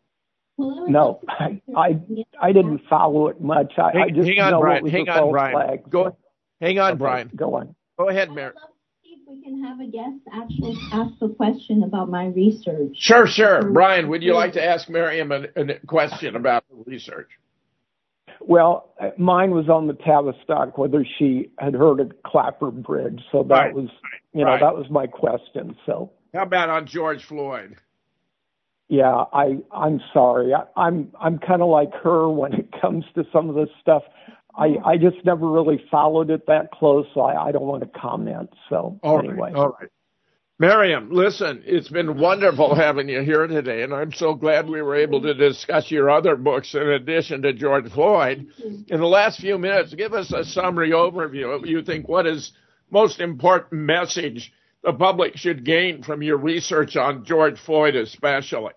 No, I I, I didn't follow it much. I, hang, I just hang on, know Brian. it was hang a on, false Brian. flag. Go, hang on, okay, Brian. Go on. Go ahead, Miriam. we can have a guest actually ask a question about my research. Sure, sure. Brian, would you like to ask Miriam a, a question about the research? Well, mine was on the Tavistock, whether she had heard of Clapper Bridge. So that right, was, right, you know, right. that was my question. So how about on George Floyd? Yeah, I, I'm sorry. I, I'm, I'm kind of like her when it comes to some of this stuff. I, I just never really followed it that close, so I, I don't want to comment. So all anyway. Right, all right. Miriam, listen, it's been wonderful having you here today, and I'm so glad we were able to discuss your other books in addition to George Floyd. In the last few minutes, give us a summary overview of you think what is most important message the public should gain from your research on George Floyd especially.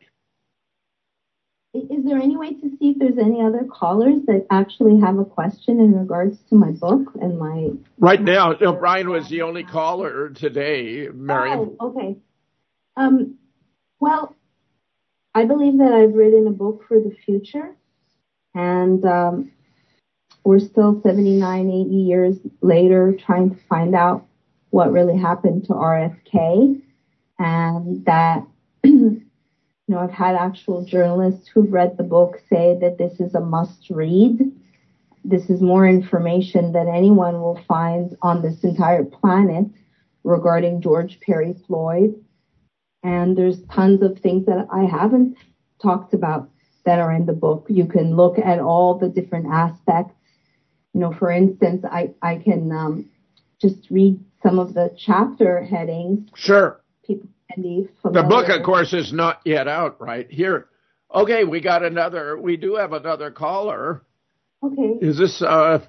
Is there any way to see if there's any other callers that actually have a question in regards to my book and my... Right now, no, Brian was the only caller today, Miriam. Oh, okay. Um, well, I believe that I've written a book for the future, and um, we're still seventy-nine, eighty years later trying to find out what really happened to R F K, and that... You know, I've had actual journalists who've read the book say that this is a must read. This is more information than anyone will find on this entire planet regarding George Perry Floyd. And there's tons of things that I haven't talked about that are in the book. You can look at all the different aspects. You know, for instance, I, I can um, just read some of the chapter headings. Sure. People The book, of course, is not yet out right here. Okay, we got another. We do have another caller. Okay. Is this uh,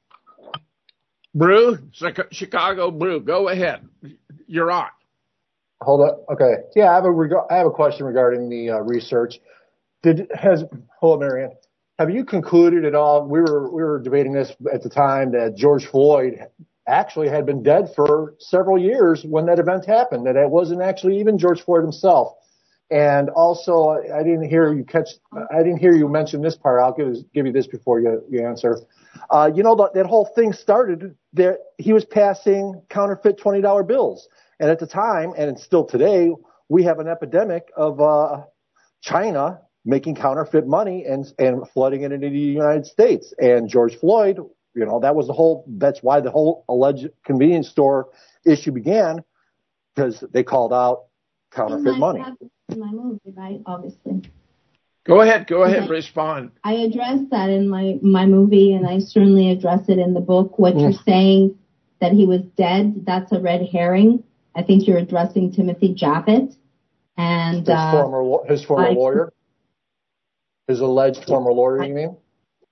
Brew? Chicago Brew. Go ahead. You're on. Hold up. Okay. Yeah, I have a reg- I have a question regarding the uh, research. Did has hold on, Marianne. Have you concluded at all? We were we were debating this at the time that George Floyd actually had been dead for several years when that event happened, that it wasn't actually even George Floyd himself. And also, I didn't hear you catch, I didn't hear you mention this part. I'll give, give you this before you, you answer. Uh, you know, that, that whole thing started that he was passing counterfeit twenty dollar bills. And at the time, and still today, we have an epidemic of, uh, China making counterfeit money and, and flooding it into the United States. And George Floyd, you know, that was the whole, that's why the whole alleged convenience store issue began, because they called out counterfeit money. In my movie, right? Obviously. Go ahead. Go ahead. Okay. Respond. I addressed that in my, my movie, and I certainly address it in the book. What mm. you're saying that he was dead, that's a red herring. I think you're addressing Timothy Japhet. And, his uh, former, his former I, lawyer? His alleged former lawyer, I, you mean?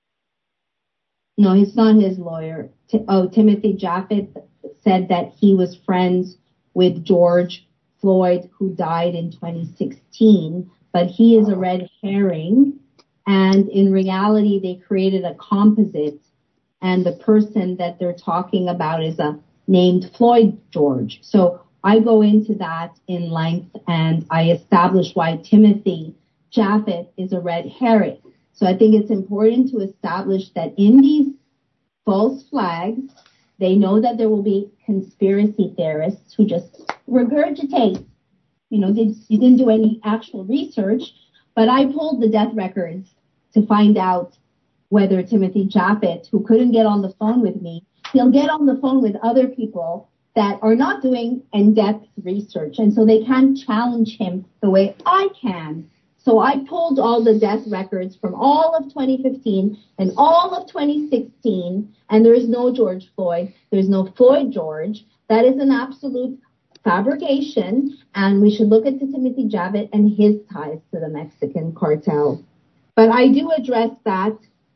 No, he's not his lawyer. T- oh, Timothy Japhet said that he was friends with George Floyd, who died in twenty sixteen, but he is a red herring. And in reality, they created a composite, and the person that they're talking about is a named Floyd George. So I go into that in length, and I establish why Timothy Japhet is a red herring. So I think it's important to establish that in these false flags, they know that there will be conspiracy theorists who just regurgitate. You know, they, you didn't do any actual research, but I pulled the death records to find out whether Timothy Japhet, who couldn't get on the phone with me, he'll get on the phone with other people that are not doing in-depth research, and so they can't challenge him the way I can. So I pulled all the death records from all of twenty fifteen and all of twenty sixteen, and there is no George Floyd. There's no Floyd George. That is an absolute fabrication, and we should look at Timothy Japhet and his ties to the Mexican cartel. But I do address that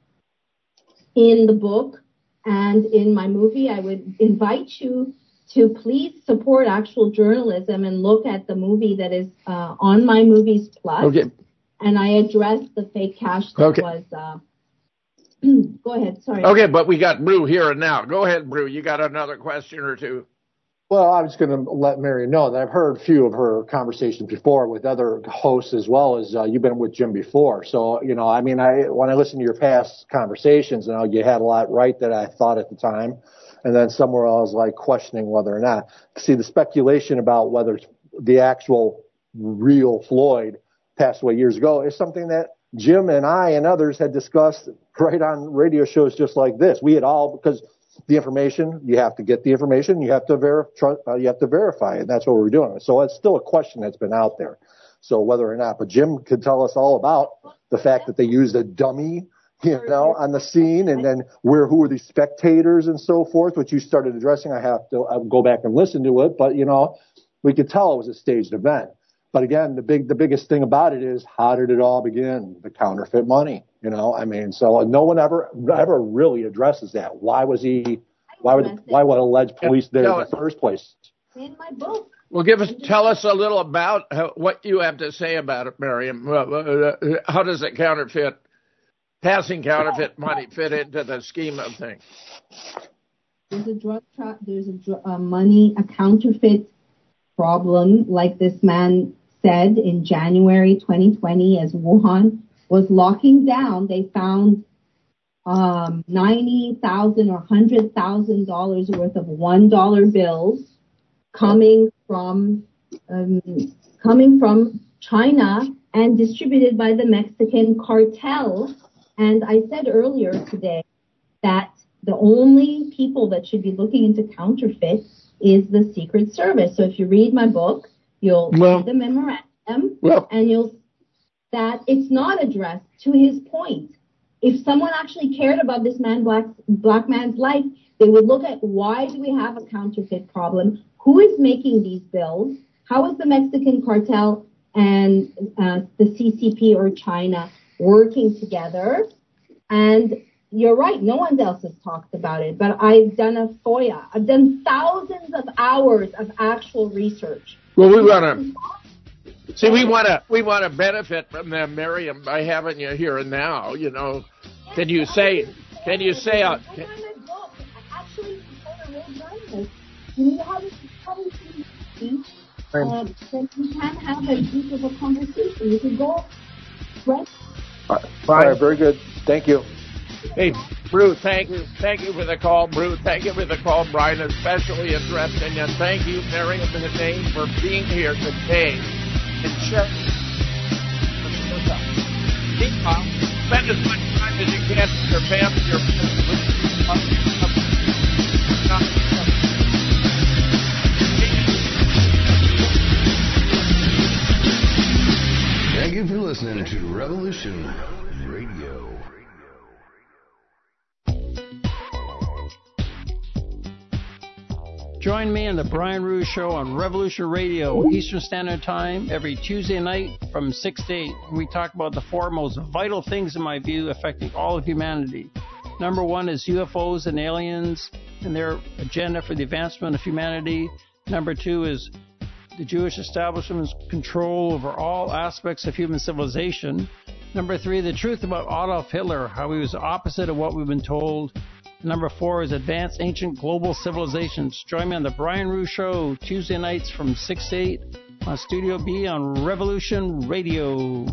in the book and in my movie. I would invite you to please support actual journalism and look at the movie that is uh, on My Movies Plus. Okay. And I addressed the fake cash that okay. was... Uh, go ahead, sorry. Okay, but we got Brew here and now. Go ahead, Brew. You got another question or two? Well, I was going to let Mary know that I've heard a few of her conversations before with other hosts as well as uh, you've been with Jim before. So, you know, I mean, I when I listened to your past conversations, you know, you had a lot right that I thought at the time. And then somewhere I was like questioning whether or not. See, the speculation about whether the actual real Floyd passed away years ago is something that Jim and I and others had discussed right on radio shows just like this. We had all, because the information, you have to get the information, you have to verify, uh, you have to verify it. And that's what we're doing. So it's still a question that's been out there. So whether or not, but Jim could tell us all about the fact that they used a dummy, you know, on the scene, and then where, who were the spectators and so forth, which you started addressing. I have to I'll go back and listen to it, but you know, we could tell it was a staged event. But again, the big, the biggest thing about it is, how did it all begin? The counterfeit money, you know, I mean, so no one ever, ever really addresses that. Why was he, why would, why would alleged police there in the first place? In my book. Well, give us, tell us a little about how, what you have to say about it, Miriam. How does it counterfeit, passing counterfeit money fit into the scheme of things? There's a drug, tra- there's a dr- uh, money, a counterfeit problem, like this man said in January twenty twenty, as Wuhan was locking down. They found um, ninety thousand or one hundred thousand dollars worth of one dollar bills coming from um, coming from China and distributed by the Mexican cartel. And I said earlier today that the only people that should be looking into counterfeit is the Secret Service. So if you read my book, you'll well, see the memorandum, well, and you'll that it's not addressed to his point. If someone actually cared about this man, black black man's life, they would look at, why do we have a counterfeit problem? Who is making these bills? How is the Mexican cartel and uh, the C C P or China working together? And you're right, no one else has talked about it, but I've done a FOIA. I've done thousands of hours of actual research. Well, we want to see, we want to we want to benefit from them, Miriam, by having you here and now. You know, can you say? Can you say? Uh, can, actually, you know how to come to speech, uh, then you can't have a deep of a conversation. You can go right. All right, All right, very good. Thank you. Hey, Brew, thank you. Thank you for the call, Brew. Thank you for the call, Brian, especially interested in you. Thank you, Miriam and Name, for being here today. And share. Spend as much time as you can with your family, your Thank you for listening to Revolution Radio. Join me on the Brian Ruhe Show on Revolution Radio, Eastern Standard Time, every Tuesday night from six to eight. We talk about the four most vital things, in my view, affecting all of humanity. Number one is U F Os and aliens and their agenda for the advancement of humanity. Number two is the Jewish establishment's control over all aspects of human civilization. Number three, the truth about Adolf Hitler, how he was the opposite of what we've been told. Number four is advanced ancient global civilizations. Join me on the Brian Ruhe Show, Tuesday nights from six to eight on Studio B on Revolution Radio.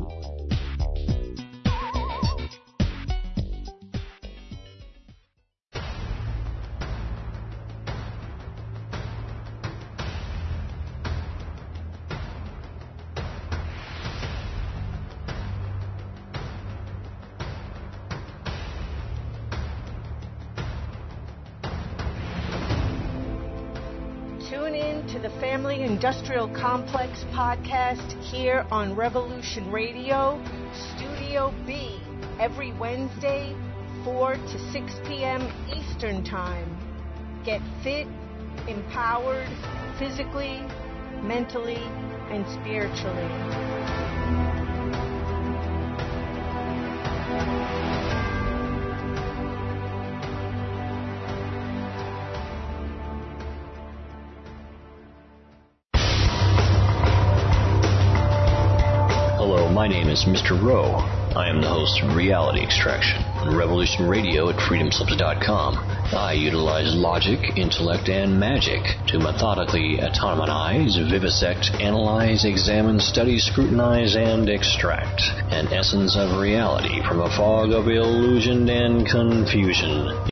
Industrial Complex podcast here on Revolution Radio, Studio B, every Wednesday, four to six p.m. Eastern Time. Get fit, empowered, physically, mentally, and spiritually. My name is Mister Rowe. I am the host of Reality Extraction on Revolution Radio at freedom slips dot com. I utilize logic, intellect, and magic to methodically atomize, vivisect, analyze, examine, study, scrutinize, and extract an essence of reality from a fog of illusion and confusion.